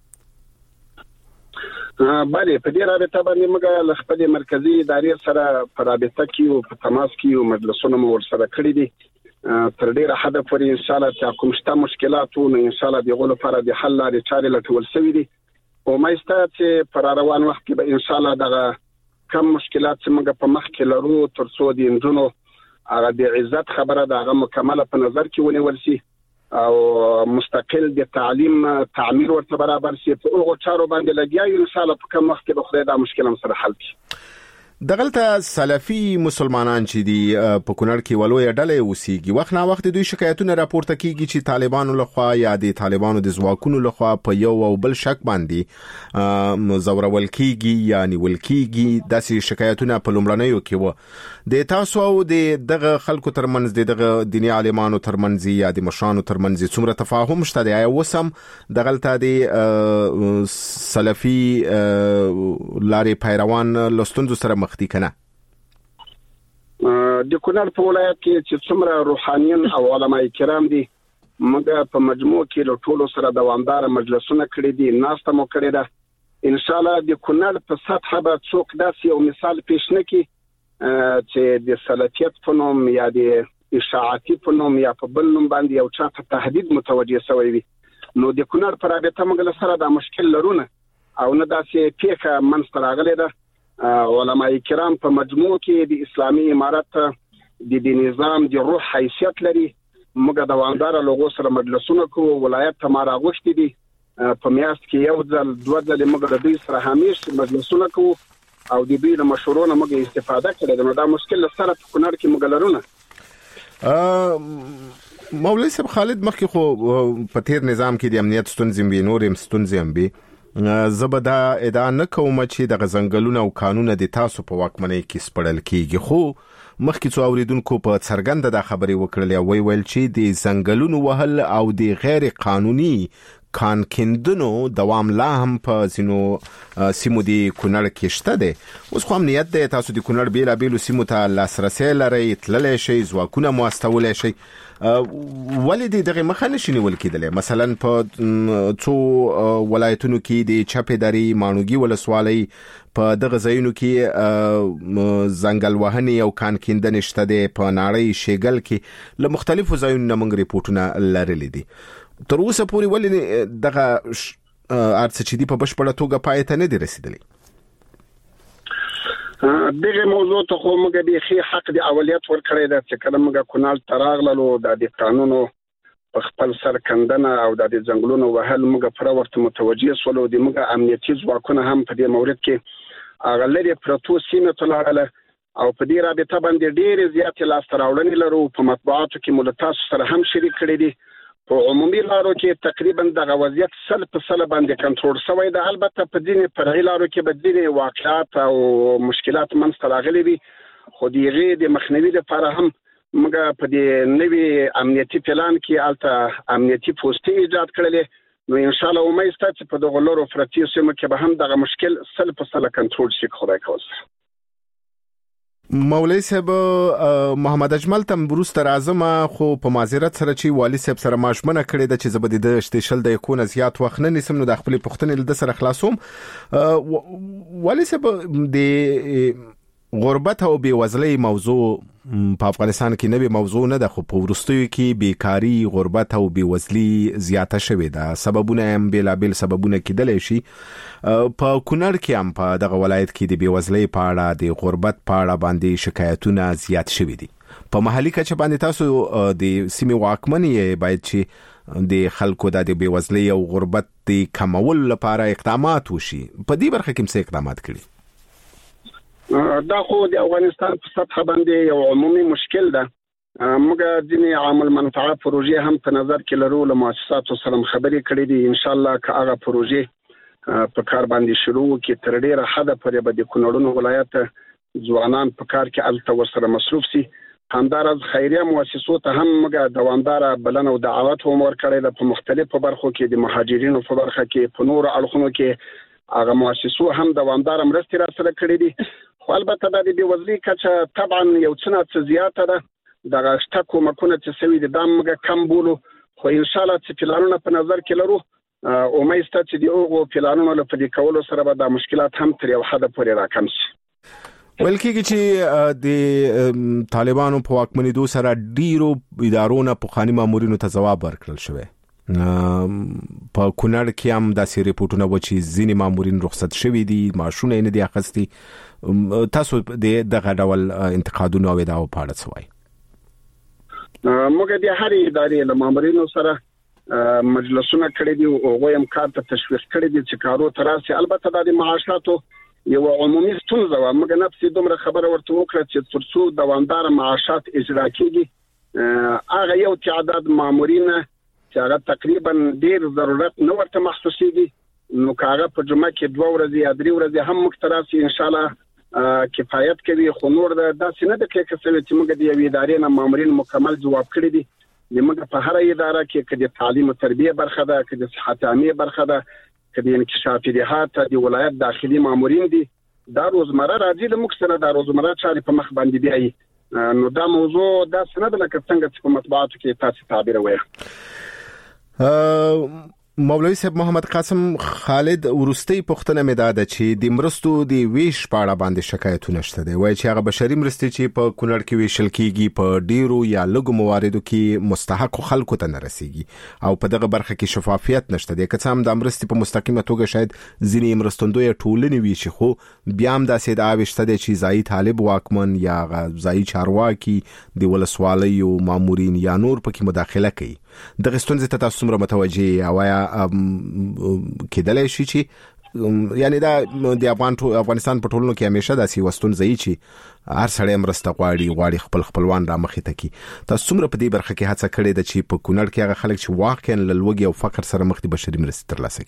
بله، په دې رابطه باندې موږ له خپل مرکزی ادارې سره په رابطه کې او په تماس کې او مجلسونه مو ورسره کړی دي. تر ډیره حد پورې ان شاء الله چې کوم شته مشکلات نو ان شاء الله دغه لپاره د حل لارې چارې لټول شوې دي. او مې ستاسو چې پر روان وخت کې به ان شاء الله دغه کم مشکلات چې موږ په مخ کې لرو تر څو د انجونو هغه د عزت خبره دغه مکمله په نظر کې ونیول شي او مستقل د تعلیم تعمیر ورته برابر شي. په هغه چارو باندې لګیا ان شاء الله په کم وخت کې به خدای دا مشکل هم سره حل کړي. دغلته سلفي مسلمانان چې دی په کونړ کې ولوي ډلې اوسېږي، وخت نه وخت دوی شکایتونه راپورته کیږي چې طالبانو لخوا یا د طالبانو د ځواکونو لخوا په یو او بل شک باندې زورول کیږي یا نیول کیږي. داسې شکایتونه په لومړنیو کې و. د تاسو او د دغه خلکو ترمنځ دغه دیني عالمانو ترمنځ یا د مشرانو ترمنځ څومره تفاهم شته دی؟ آیا وسم دغلته د سلفي لارې پیروان لستونزو سره مخ دي کنه؟ د کونړ په ولایت کې چې څومره روحانيون او علماء کرام دي موږ په مجموع کې له ټولو سره دوامدار مجلسونه کړی دي، ناسته مو کړې ده. ان شاء الله د کونړ په سطح به څوک داسې یو مثال پیش نه کړي چې د سلفیت په نوم یا د اشاعتي په نوم یا په بل نوم باندې یو چا ته تهدید متوجه شوی وي. نو د کونړ پر رابطه موږ سره دا مشکل لرونه او نه داسې پیښه منځته راغلې ده. علماء کرام په مجموع کې د اسلامي امارت د دې نظام د روح حیثیت لري. موږ دوامدار لوګو سره مجلسونه کوو، ولایت ته ما راغوښتي دي په میاشت کې یو ځل دوه ځله موږ د دوی سره همیشه مجلسونه کوو او د دوی له مشورونو موږ استفاده کړې ده. نو دا مشکل سره په کونړ کې موږ لرونه. مولوي صاحب خالد مخکې خو په تیر نظام کې د امنیت ستونزې وي، نور هم ستونزې هم وي. زبدا ادعا نه کوم چې د غزنګلونو او قانون د تاسو په واکمنۍ کې سپړل کیږي، خو مخکې څو اوریدونکو په څرګنده د خبرې وکړلې او ویل چې د زنګلونو وهل او د غیر قانوني کان کیندنو دوام لا هم په ځینو سیمو د کونړ کې شته دی. اوس خو امنیت دی، تاسو د کونړ بیلابیلو سیمو ته لاسرسی لرئ، تللی شئ، ځواکونه مو استولی شئ. ولې د دغه مخه نشي نیول کېدلی؟ مثلا په څو ولایتونو کې د چپې درې ماڼوګي ولسوالۍ په دغه ځایونو کې ځنګل وهنې او کان کیندنې شته دی. په ناړۍ شیګل کې له مختلفو ځایونو موږ ریپورټونه لرلي دي. تر اوسه پورې ولې دغه ارڅ چې دی په بشپړه توګه پای ته نه دی رسیدلی؟ دغه موضوع ته خو موږ به حق د اولیت ورکړی دا چې کله موږ کونال تراغلو د قانونو په خپل سر کندنه او د ځنګلونو وهل موږ پر ورته متوجه سولو د موږ امنیتي ځواکونه هم په دې مورد کې اغلری پروتو سیمه تلاړه او په دې رابطه باندې ډېر زیات لاس راوړنې لرو په مطبوعاتو کې مولتاس سره هم شریک کړی دي په عمومي لارو کې تقریبا د وضعیت سل په سل باندې کنټرول شوی دی البته په ځینې فرعي لارو کې به ځینې واقعات او مشکلات منځته راغلي وي خو د هغې د مخنیوي لپاره هم موږ په دې نوي امنیتي پلان کې هلته امنیتي پوستې ایجاد کړلې نو ان شاء الله امید شته چې په دغه لارو فرعي سیمو کې به هم دغه مشکل سل په سل کنټرول شي خدای کوي. مولوی صاحب محمد اجمل تم بروست راځم خو په معذرت سره چې والی صاحب سره ماشمنه کړی د چې زبد د شتشل د یکون زیات وخت نه نسم نو د خپل پښتنې د سره خلاصوم. والی صاحب د غربت او بیوزلۍ موضوع په افغانستان کې نوې موضوع نه ده خو په ورستیو کې بیکاری غربت او بیوزلۍ زیاته شوې ده سببونه هم بېلابېل سببونه کېدلی شي په کونړ کې هم په دغه ولایت کې د بیوزلۍ په اړه د غربت په اړه باندې شکایتونه زیات شوي دي په محلي کچه باندې تاسو د سیمې واکمن یې باید چې د خلکو د بیوزلۍ او غربت د کمولو لپاره اقدامات وشي په دې برخه کې څه اقدامات کړي؟ دا خو د افغانستان په سطح باندې یو عمومي مشکل ده موږ ځینې عامل منفعه پروژې هم په نظر کې لرو له مؤسساتو سره خبرې کړې دي ان شاء الله که هغه پروژې په کار باندې شروع کې تر ډیره حده پورې به د کونړ ولایت ځوانان په کار کې الته ورسره مصروف سي همدارس خیریه مؤسسو ته هم موږ دوامداره بلنه او دعوت هم ورکړې ده په مختلفو برخو کې د مهاجرینو په برخه کې په نورو اړخونو کې هغه مؤسسو هم دوامداره مرستې را سره کړې دي خو البته د بیوزلۍ کچه طبعا یو څه نه څه زیاته ده دغه شته کومکونه چې سوي دي دا موږ کم بولو خو ان شاء الله چې پلانونه په نظر کې لرو امید شته چې د هغو پلانونو له پلي کولو سره به دا مشکلات هم تر یو حده پورې راکم شي. ویل کېږي چې د طالبانو په واکمنېدو سره ډیرو ادارو نه پخواني مامورینو ته ځواب ورکړل شوی په کونړ کې هم داسې ریپورټونه و چې ځینې مامورین رخصت شوي دي معاشونه یې نه دي اخیستي تاسو د دغه ډول انتقادونو او ادعاو په اړه څه وایئ؟ موږ د هرې ادارې له مامورینو سره مجلسونه کړي دي او هغوی هم کار ته تشویق کړي دي چې کارو ته راسي البته دا د معاشاتو یو عمومي ستونزه وه موږ نفسې دومره خبره ورته وکړه چې تر څو دوامداره معاشات اجرا کېږي هغه یو تعداد مامورین چې هغه تقریبا ډیر ضرورت نه ورته محسوسېږي نو که هغه په جمعه کې دوه ورځې یا درې ورځې هم موږ ته راسي انشاءالله کفایت کوي خو نور داسې نه ده کېکه شوې چې موږ د یوې ادارې نه مامورین مکمل جواب کړي دي د موږ په هره اداره کې که د تعلیم او تربیه برخه ده که د صحت عامې برخه ده که د انکشافي دهات د ولایت داخلي مامورین دي دا روزمره راځي له موږ سره دا روزمره چارې په مخ باندې بیایي نو دا موضوع داسې نه ده لکه څنګه چې په مطبوعاتو کې تاسې تعبیر وایي. مولوی صاحب محمد قاسم خالد ورستی پښتنه مې دا ده چې د مرستو د ویش په اړه باندې شکایتونه شته دي وایي چې هغه بشري مرستې چې په کونړ کې ویشل کېږي په ډیرو یا لږو مواردو کې مستحقو خلکو ته نه رسیږي او په دغه برخه کې شفافیت نشته دی که څه هم د مرستې په مستقیمه توګه شاید ځینې مرستندویه ټولنې ویشي خو بیا هم داسې ادعاوې شته دی چې ځایي طالب واکمن یا ځایي چارواکي د ولسوالیو مامورین یا نور پکې مداخله کوي دغه ستونزې ته تاسو څومره متوجه او آیا کېدلی شي چې یعنی دا د افغان افغانستان په ټولنو کې همیشه داسې یوه ستونزه وي چې هر سړی مرسته غواړي غواړي خپل خپلوان را مخې ته کړي تاسو څومره په دې برخه کې هڅه کړې ده چې په کونړ کې هغه خلک چې واقعا له لوږې او فقر سره مخ دي بشري مرستې ترلاسه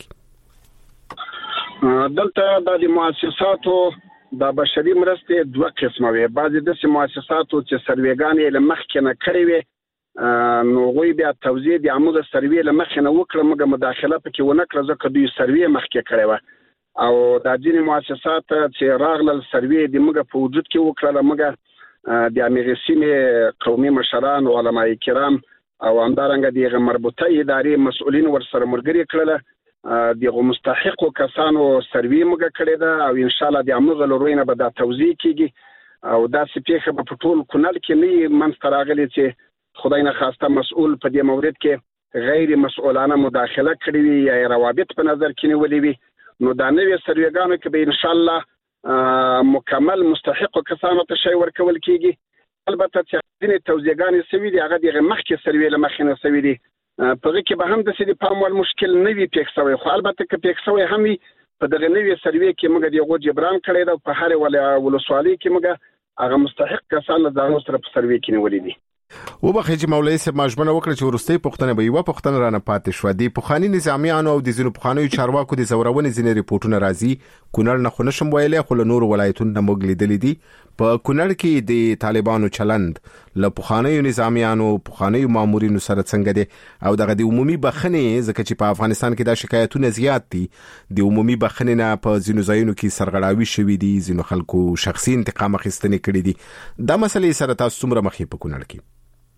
کړي؟ دلته د مؤسساتو د بشري مرستې دوه قسمه وي بعضې داسې مؤسساتو چې سروېګانې له مخکې نه کړې وي نو غوی بیا توزیع د عموده سروې له مخې نه وکړه موږ مداخله پکې ونه کړه ځکه دوی سروې مخکې کړې وه او دا ځینې مؤسسات چې راغلل سروې د موږ په وجود کې وکړله موږ د همغې سیمې قومي مشران او علما کرام او همدارنګه د هغه مربوطه ادارې مسؤلین ورسره ملګري کړله دغه مستحقو کسانو سروې موږ کړې ده او انشاءالله د همغه له روی نه به دا توزیع کېږي او داسې پیښه به په ټول کونړ کې نه وي منځته راغلې چې خدای نه خواسته مسؤل په دې مورد کې غیر مسؤلانه مداخله کړې وي یا روابط په نظر کې نیولې وي نو دا نوې سروېګانو کې به انشاءالله مکمل مستحق کسانو ته شی ورکول کیږي. البته چې ځینې توزیعګانې سوي دي هغه دغه مخکې سروې له مخې نه سوي دي، په هغې کې به هم داسې د پام وړ مشکل نه وي پیښ شوی، خو البته که پیښ شوی هم وي په دغه نوې سروې کې موږ د هغو جبران کړی ده، په هرې ولسوالۍ کې موږ هغه مستحق کسان له ځانو سره په سروې کې نیولي دي. وبخښئ چې مولوي صاحب ما ژمنه وکړه چې وروستۍ پوښتنه به یوه پوښتنه رانه پاتې شوه. د پخواني نظامیانو او د ځینو پخوانیو چارواکو د زورونې ځینې ریپورټونه راځي، کونړ نه خو نشم ویلی خو له نورو ولایتونو نه موږ لیدلي دي. په کونړ کې د طالبانو چلند له پخوانیو نظامیانو پخوانیو مامورینو سره څنګه دی، او دغه د عمومي بخښنې ځکه چې په افغانستان کې دا شکایتونه زیات دي، د عمومي بخښنې نه په ځینو ځایونو کې سرغړاوي شوي دي، ځینو خلکو شخصي انتقام اخیستنې کړي دي. دا مسلې سره تاسو څومره مخې په کونړ کې؟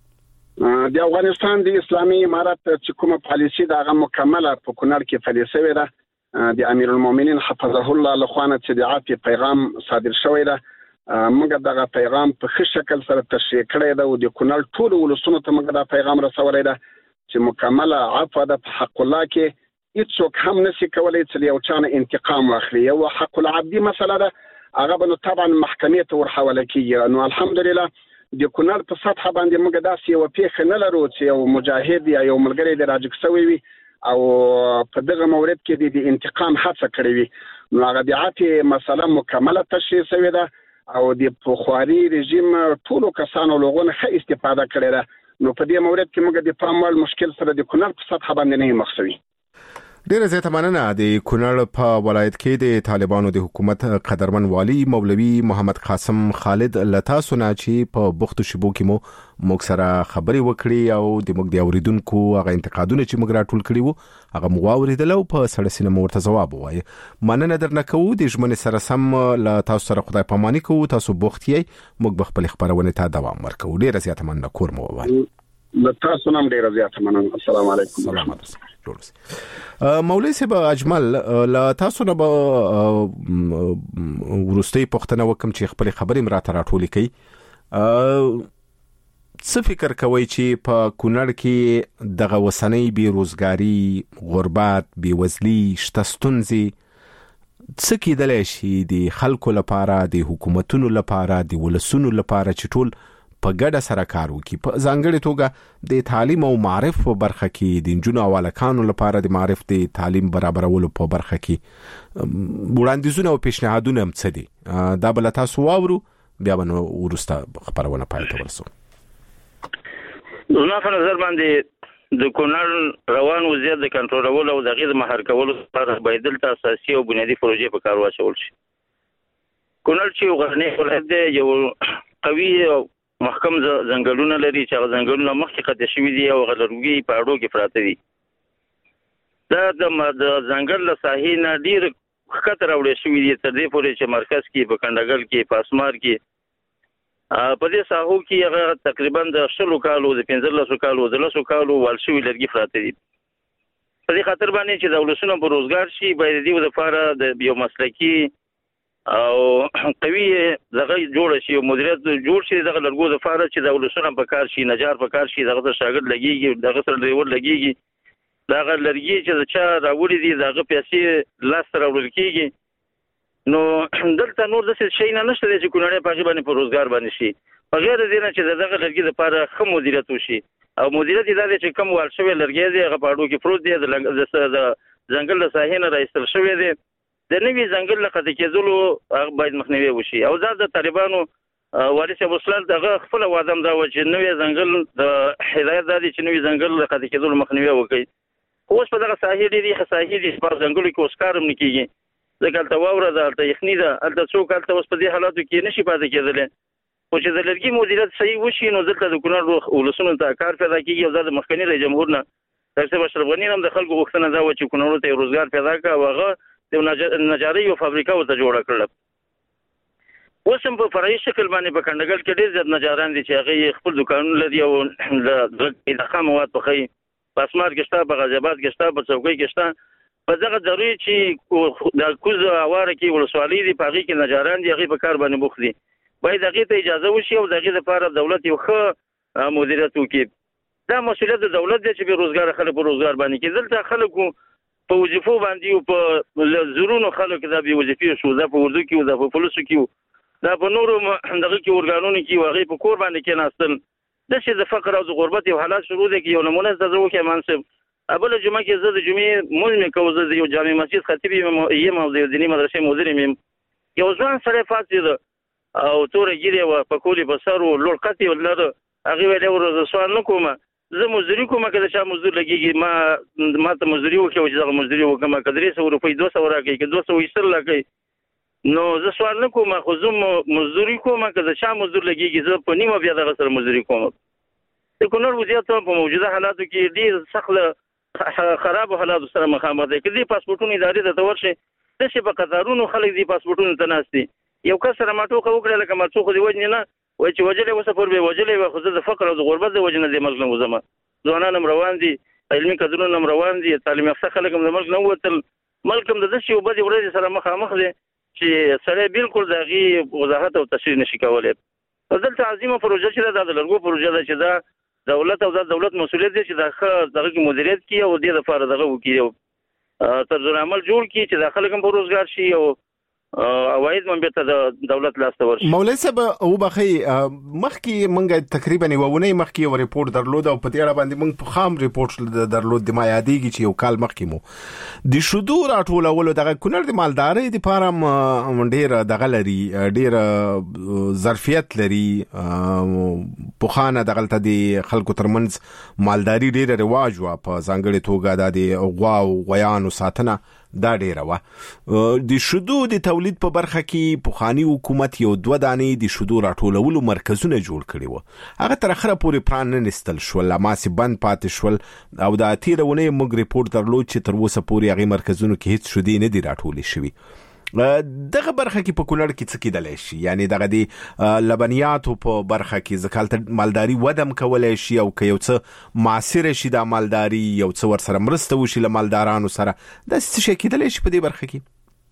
د افغانستان د اسلامي امارت چې کومه پالیسي د هغه مکمله په کونړ کې پلي شوې ده، د امیر المؤمنین حفظه الله له خوا نه چې د عافیې پیغام صادر شوی ده، موږ دغه پیغام په ښه شکل سره تشریح کړی ده او د کونړ ټولو ولسونو ته موږ دا پیغام رسولی ده چې مکمله عفو ده په حق الله کې. هیڅوک هم نشي کولی چې له یو چا نه انتقام واخلي. یو حق العبدي مسله ده، هغه به نو طبعا محکمې ته ورحواله کېږي. نو الحمدلله د کونړ په سطحه باندې موږ داسې یوه پیښه نه لرو چې یو مجاهد یا یو ملګری د راجګ شوی وي او په دغه مورد کې د انتقام هڅه کړې وي. نو هغه د عافیې مسله مکمله تشریح شوې ده او د پخواني رژیم ټولو کسانو له هغو نه ښه استفاده کړې ده. نو په دې مورد کې موږ د پام وړ مشکل سره د کونړ په سطحه باندې نه یو مخ شوي. ډیره زیاته مننه. د کونړ په ولایت کې د طالبانو د حکومت قدرمن والی مولوي محمد قاسم خالد له تاسو نه چې په بوختو شیبو کې مو موږ سره خبرې وکړې او د موږ د اوریدونکو هغه انتقادونه چې موږ راټول کړي وو هغه مو واورېدل او په سړه سینه مو ورته ځواب ووایه. مننه درنه کوو. د ژمنې سره سم له تاسو سره خدای پاماني کوو. تاسو بوخت یې، موږ به خپلې خپرونې ته دوام ورکوو. ډیره زیاته مننه. کور مو ووایه. له تاسو هم ډیره زیاته مننه. السلام علیکم. سلام علیکم. مولوي صاحب اجمل له تاسو نه به وروستۍ پوښتنه وکم چې خپل خبرې مراته راټولې کړئ. څه فکر کوئ چې په کونړ کې دغه وسنۍ بیروزګاري، غربت، بیوزلي، شته ستونزې څه کېدلی شي د خلکو لپاره، د حکومتونو لپاره، د ولسونو لپاره چې ټول په ګډه سره کار وکړي، په ځانګړې توګه د تعلیم او معرف په برخه کې د نجونو او هلکانو لپاره د معرف د تعلیم برابرولو په برخه کې وړاندیزونه او پیشنهادونه هم څه دي؟ دا به له تاسو واورو، بیا به نو وروسته خپرونه پای ته ورسوو. زما په نظر باندې د کونړ روان وضعیت د کنټرولولو او د هغې د مهار کولو لپاره باید دلته اساسي او بنیادي پروژې په کار واچول شي. کونړ چې یو غرنی ولایت دی، یو قوي او محکم ځنګلونه لري چې هغه ځنګلونه مخکې قطع شوي دي او هغه لرګي په اډو کې پراته دي. دا د ځنګل له ساحې نه ډېر ښکته راوړی شوي دي تر دې پورې چې مرکز کې، په کنډګل کې، په اسمار کې، په دې ساحو کې هغه تقریبا د شلو کالو، د پنځلسو کالو، د لسو کالو وال شوي لرګي پراته دي. په دې خاطر باندې چې د ولسونو په روزګار شي، باید د دې لپاره د یو مسلکي او قوي دغه جوړ شي، او مدیریت جوړ شي دغه لرګو لپاره چې د ولسونو په کار شي، نجار په کار شي، دغه سره شاګرد لګېږي، دغه سره ډریور لګېږي، دغه لرګي چې د چا راوړي دي دغه پیسې لاسته راوړل کېږي. نو دلته نور داسې شی نه نشته دی چې کونړی په هغې باندې په روزګار باندې شي، بغیر د دې نه چې د دغه لرګي لپاره ښه مدیریت وشي. او مدیریت یې دا دی چې کم وال شوی لرګی دی هغه په اډو کې پروت دی، د ځنګل له ساحې نه راایستل شوی دی. د نوي ځنګل له قطع کېدلو هغه باید مخنیوی وشي. او دا د طالبانو والي صاحب وسلال دغه خپله واده هم دا وه چې نوی ځنګل د هدایت دا دی چې نوي ځنګل له قطع کېدلو مخنیوی وکړي. خو اوس په دغه ساحې ډېرې ښه ساحې دي چې په ځنګلو کې اوس کار هم نه کېږي، ځکه هلته واوره ده، هلته یخني ده، هلته څوک هلته اوس په دې حالاتو کې نشي پاتې کېدلی. خو چې د لرګي مدیریت صحیح وشي نو دلته د کونړ ولسونو ته کار پیدا کېږي. او دا د مخکني رئیس جمهور نه ډاکټر صاحب اشرف غني هم د خلکو غوښتنه دا وه چې کونړو ته یې روزګار پیدا کړه او هغه د نجارۍ یو فابریکه ورته جوړه کړله. اوس هم په فرعي شکل باندې په کنډګل کې ډېر زیات نجاران دي چې هغې خپل دوکانونه لري او د خام مواد پخوي. په اسمار کې شته، په غازي آباد کې شته، په څوکۍ کې شته. په دغه ضروري چې د کوز اواره کې ولسوالۍ دي په هغې کې نجاران دي، هغې په کار باندې بوخت دي. باید هغې ته اجازه وشي او د هغې لپاره دولت یو ښه مدیریت وکړي. دا مسؤلیت د دولت دی چې بې روزګاره خلک په روزګار باندې کړي. دلته خلکو په وظیفو باندې په زرونو خلک دا به وظیفې شو، دا په اردو کې، دا په پولیسو کې، دا په نورو دغه کې ورګانونو کې هغه په کور باندې کې ناستل. د شه د فقر او د غربت یو حالات شروع دي کې یو نمونه زده وکړم منصب ابل جمعه کې زه د جمعې مونږ مې کوزه د یو جامع مسجد خطیب یم او د دیني مدرسې مدیر یم. یو ځوان سره فاصله او تور ګیره او په کولی بسر او لوړ قتی ولر هغه ویل ورته سوال نکوم، زه مزدوري کوم کله چې مزدور لګيږي ما ما ته مزدوري وکړو چې دا مزدوري وکم کدرې سو روپۍ دوه سو راکې کې دوه سو ایستل لګي نو زه سوال نکوم، خو زه مزدوري کوم کله چې مزدور لګيږي زه په نیمه بیا دغه سره مزدوري کوم. د کونړ وضعیت په موجوده حالاتو کې ډیر سخت خراب حالات سره مخامخ دي. کله پاسپورتونو ادارې ته ورشي د شي په قطارونو خلک دي پاسپورتونو ته ناشتي. یو کس سره ماټوخه وکړه لکه ما څوک دی وجنه نه وای چې وجلې وسفر به وجلې خو د فقر او د غربت د وجنه د ملک نه وزما ځوانان روان دي، علمي کډرونه روان دي، تعلیم یافته خلک هم د ملک نه وتل. ملک هم د دشي وبدي ورځ سره مخامخ دي چې سره بالکل دغه وضاحت او تشریح نشي کولای. دلته عظیمه پروژه چې دا د لرګو پروژه ده چې دا دولت او د دولت مسولیت دي چې دا دغه مدیریت کوي او د لپاره دغه وکړي طرز عمل جوړ کړي چې د خلکو په روزګار شي او اواید من بیرته د دولت لاس ته ورشي. مولوی صاحب او بخي مخکې مونږ تقریبا یوونه مخکې یو ریپورت درلود او په دې اړه باندې مونږ په خام ریپورت درلود د ما یادېږي چې یو کال مخکې مو د شودو راټولولو دغه کونړ د مالدارۍ د پاره ډیر دغه لري، ډیر ظرفیت لري، په خانه دغلته د خلکو ترمنځ مالداري ډیر رواج و په ځانګړي توګه د غوا او غویانو ساتنه دا ډیره وه. د شودو د تولید په برخه کې پخوانی حکومت یو دوه دانې د شودو راټولولو مرکزونه جوړ کړي وو، هغه تر اخره پورې پران نه نستل شول، لاماسي بند پاتې شول او د تیرونه موږ ریپورت درلود چې تر اوسه پورې هغه مرکزونو کې هیڅ شودي نه دي راټولې شوي. دغه برخه کې په کونړ کې څه کېدلی شي؟ یعنی دغه د لبنیاتو په برخه کې ځکه مالداري ودم کولای شي او که یو څه معاصره شي د مالداري یو څه ورسره مرسته وشي له مالدارانو سره، داسې څه شی کېدلی شي په دې برخه کې؟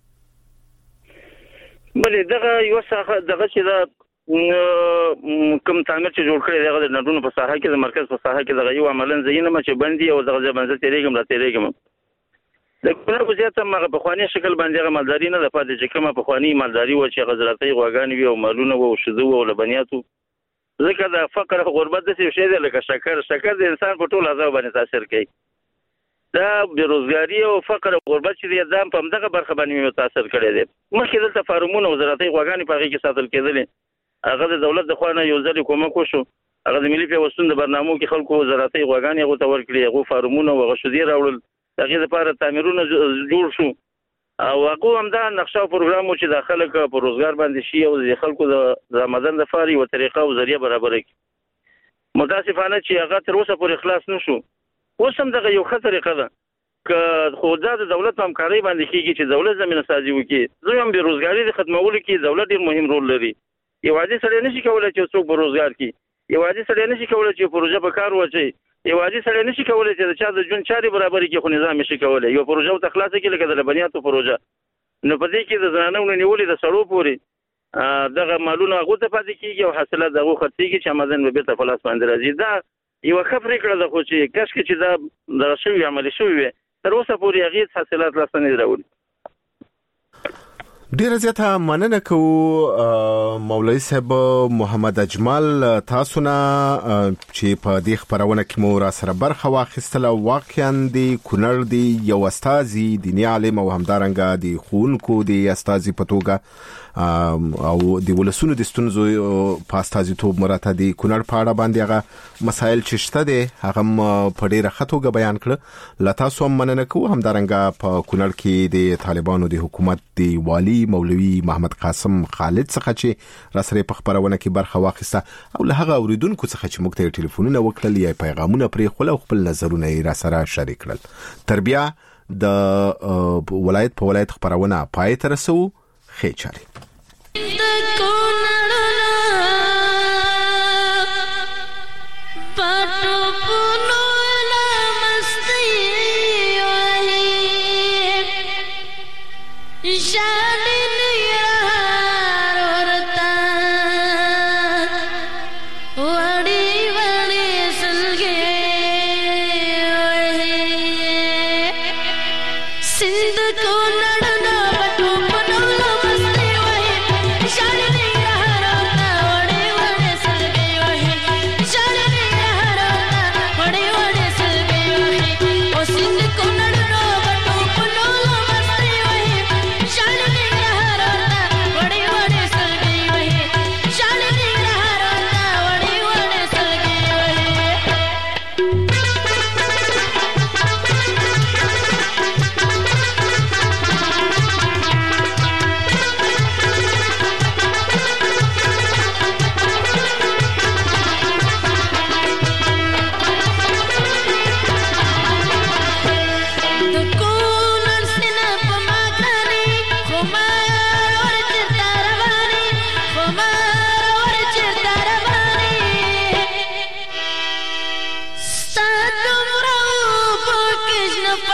بلې دغه یو څه دغه چې دا کوم تعمیر چې جوړ کړی دغه د نډونو په ساحه کې د مرکز په ساحه کې دغه یو عملاً زینه چې بندي او دغه ځبنځ تیریږم را تیریږم د کونړ وضعیت هم هغه پخوانی شکل باندې هغه مالداري نه ده پاتې چې کومه پخوانی مالداري وه چې هغه زراعتي غواګانې وي او مالونه وه او شیدو وه او لبنیاتو. ځکه د فقر او غربت داسې یو شی دی لکه شکر شکر د انسان په ټول اعضاو باندې تاثیر کوي. دا بېروزګاري او فقر او غربت چې دی دا هم په همدغه برخه باندې مې تاثیر کړی دی. مخکې دلته فارمونه او زراعتي غواګانې په هغې کې ساتل کېدلې، هغه د دولت د خوا نه یو ځل کومک وشو، هغه د ملي پیوستون د برنامو کې خلکو زراعتي غواګانې هغو ته ورکړي، هغو فارمونه او هغه شودې راوړل، هغې دپاره تعمیرونه جوړ شو او هغو همدا نقشه او پروګرام و چې دا خلک په روزګار باندې شي او د خلکو د آمدن دپاره یوه طریقه او ذریعه برابره کړي. متاسفانه چې هغه تر اوسه پورې خلاص نه شو. اوس هم دغه یو ښه طریقه ده که خو دا د دولت په همکارۍ باندې کېږي چې دولت زمینه سازي وکړي. زه هم بېروزګاري د ختمولو کې دولت ډېر مهم رول لري. یوازې سړی نه شي کولی چې څوک په روزګار کړي، یوازې سړی نه شي کولی چې پروژه په کار واچوي، یوازې سړی نشي کولی چې د چا د ژوند چارې برابرې کړي، خو نظام یې شي کولی یو پروژه ورته خلاصه کړي لکه د لبنیاتو پروژه. نو په دې کې د زنانو نیولې د سړو پورې دغه مالونه هغو ته پاتې کېږي او حاصلات د هغو خرڅېږي چې آمدن به بېرته په لاس باندې راځي. دا یوه ښه پرېکړه ده، خو چې کاشکې چې دا دغه شوي عملي شوي وي تر اوسه پورې هغې هېڅ حاصلات لاسته نه دي راوړي. ډیره زیاته مننه کوو مولوی صاحب محمد اجمل تاسو نه چې په دې خبرونه کې مو را سره برخه واخیستله. واقعا د کونړ دی یو استازي دیني عالم او همدارنګه د ښوونکو د استازي په توګه او د ولسونو د ستونزو په استازیتوب مراته د کونړ په اړه باندې هغه مسایل چې شته دي هغه په ډیره ښه توګه بیان کړه. له تاسو هم مننه کوو. همدارنګه په کونړ کې د طالبانو د حکومت د والي مولوی محمد قاسم خالد څخه چې را سره په خبرونه کې برخه واخیسته او له هغه اوریدونکو څخه چې موږ ته ټلیفونونه وکړل یا پیغامونه پرې خپل او خپل نظرونه یې را سره شریک کړل. تر بیا د ولایت په ولایت خبرونه پای ته رسو. خیر چاري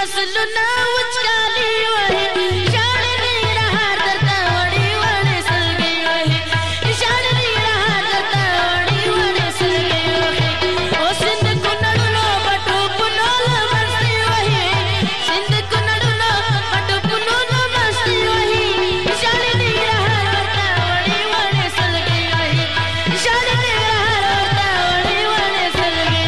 فصلنا وچکالي وای شاړني رهار درته وړي وړي سلګي وای شاړني رهار درته وړي وړي سلګي وای او سند کونړونو پټو پونو لمسي وای سند کونړونو پټو پونو لمسي وای شاړني رهار درته وړي وړي سلګي وای شاړني رهار درته وړي وړي سلګي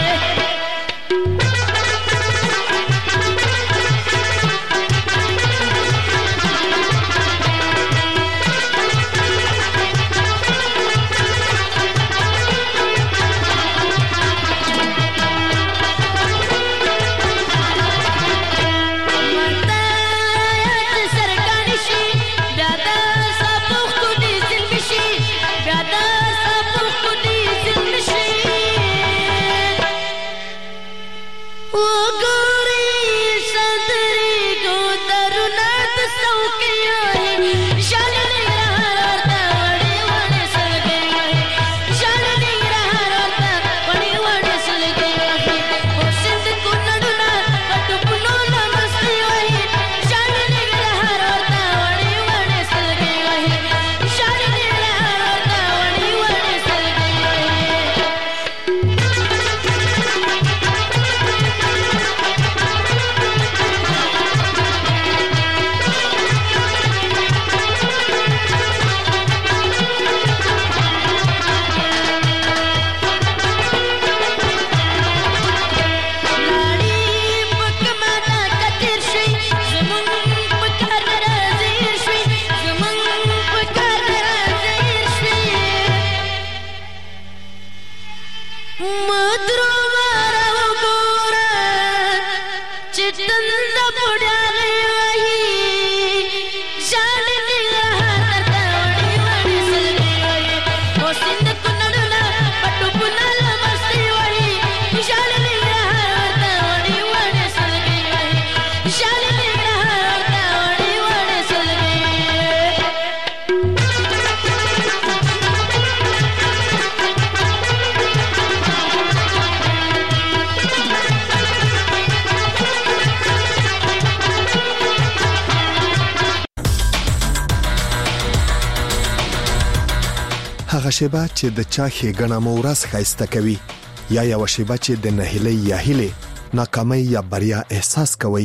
هغه شیبه چې د چا ښېګڼه مو ورځ ښایسته کوي یا یوه شیبه چې د نهیلۍ یا هیلې ناکامۍ یا بریا احساس کوئ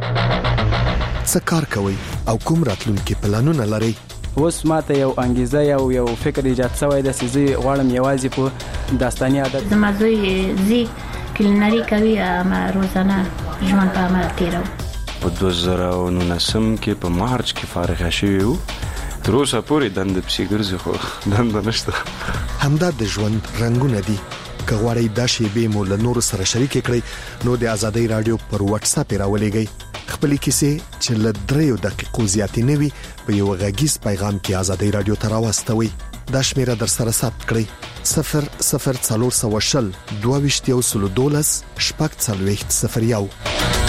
څه کار کوئ او کوم راتلونکي پلانونه لرئ اوس ماته یو انګیزه یو یو فکر ایجاد شوی دی چې زه غواړم یوازې په داستاني عادت زما زوی زی کلینري کوي اما روزانه ژوند په عمل تیرو په دوه زره او نولسم کې په مارچ کې فارغ شوی وو تر اوسه پورې دنده پسې ګرځي خو دنده نشته همدا د ژوند رنګونه دي که غواړئ دا شیبې مو له نورو سره شریکې کړئ نو د ازادۍ راډیو پر واتس اپ راولېږئ خپلې کیسې چې له دریو دقیقو زیاتې نه وي په یو غږیز پیغام کې ازادۍ راډیو ته راواستوئ دا شمیره در سره ثبت کړئ صفر صفر څلور سوه شل دوه ویشت یو سلو دولس شپږ څلوېښت صفر یو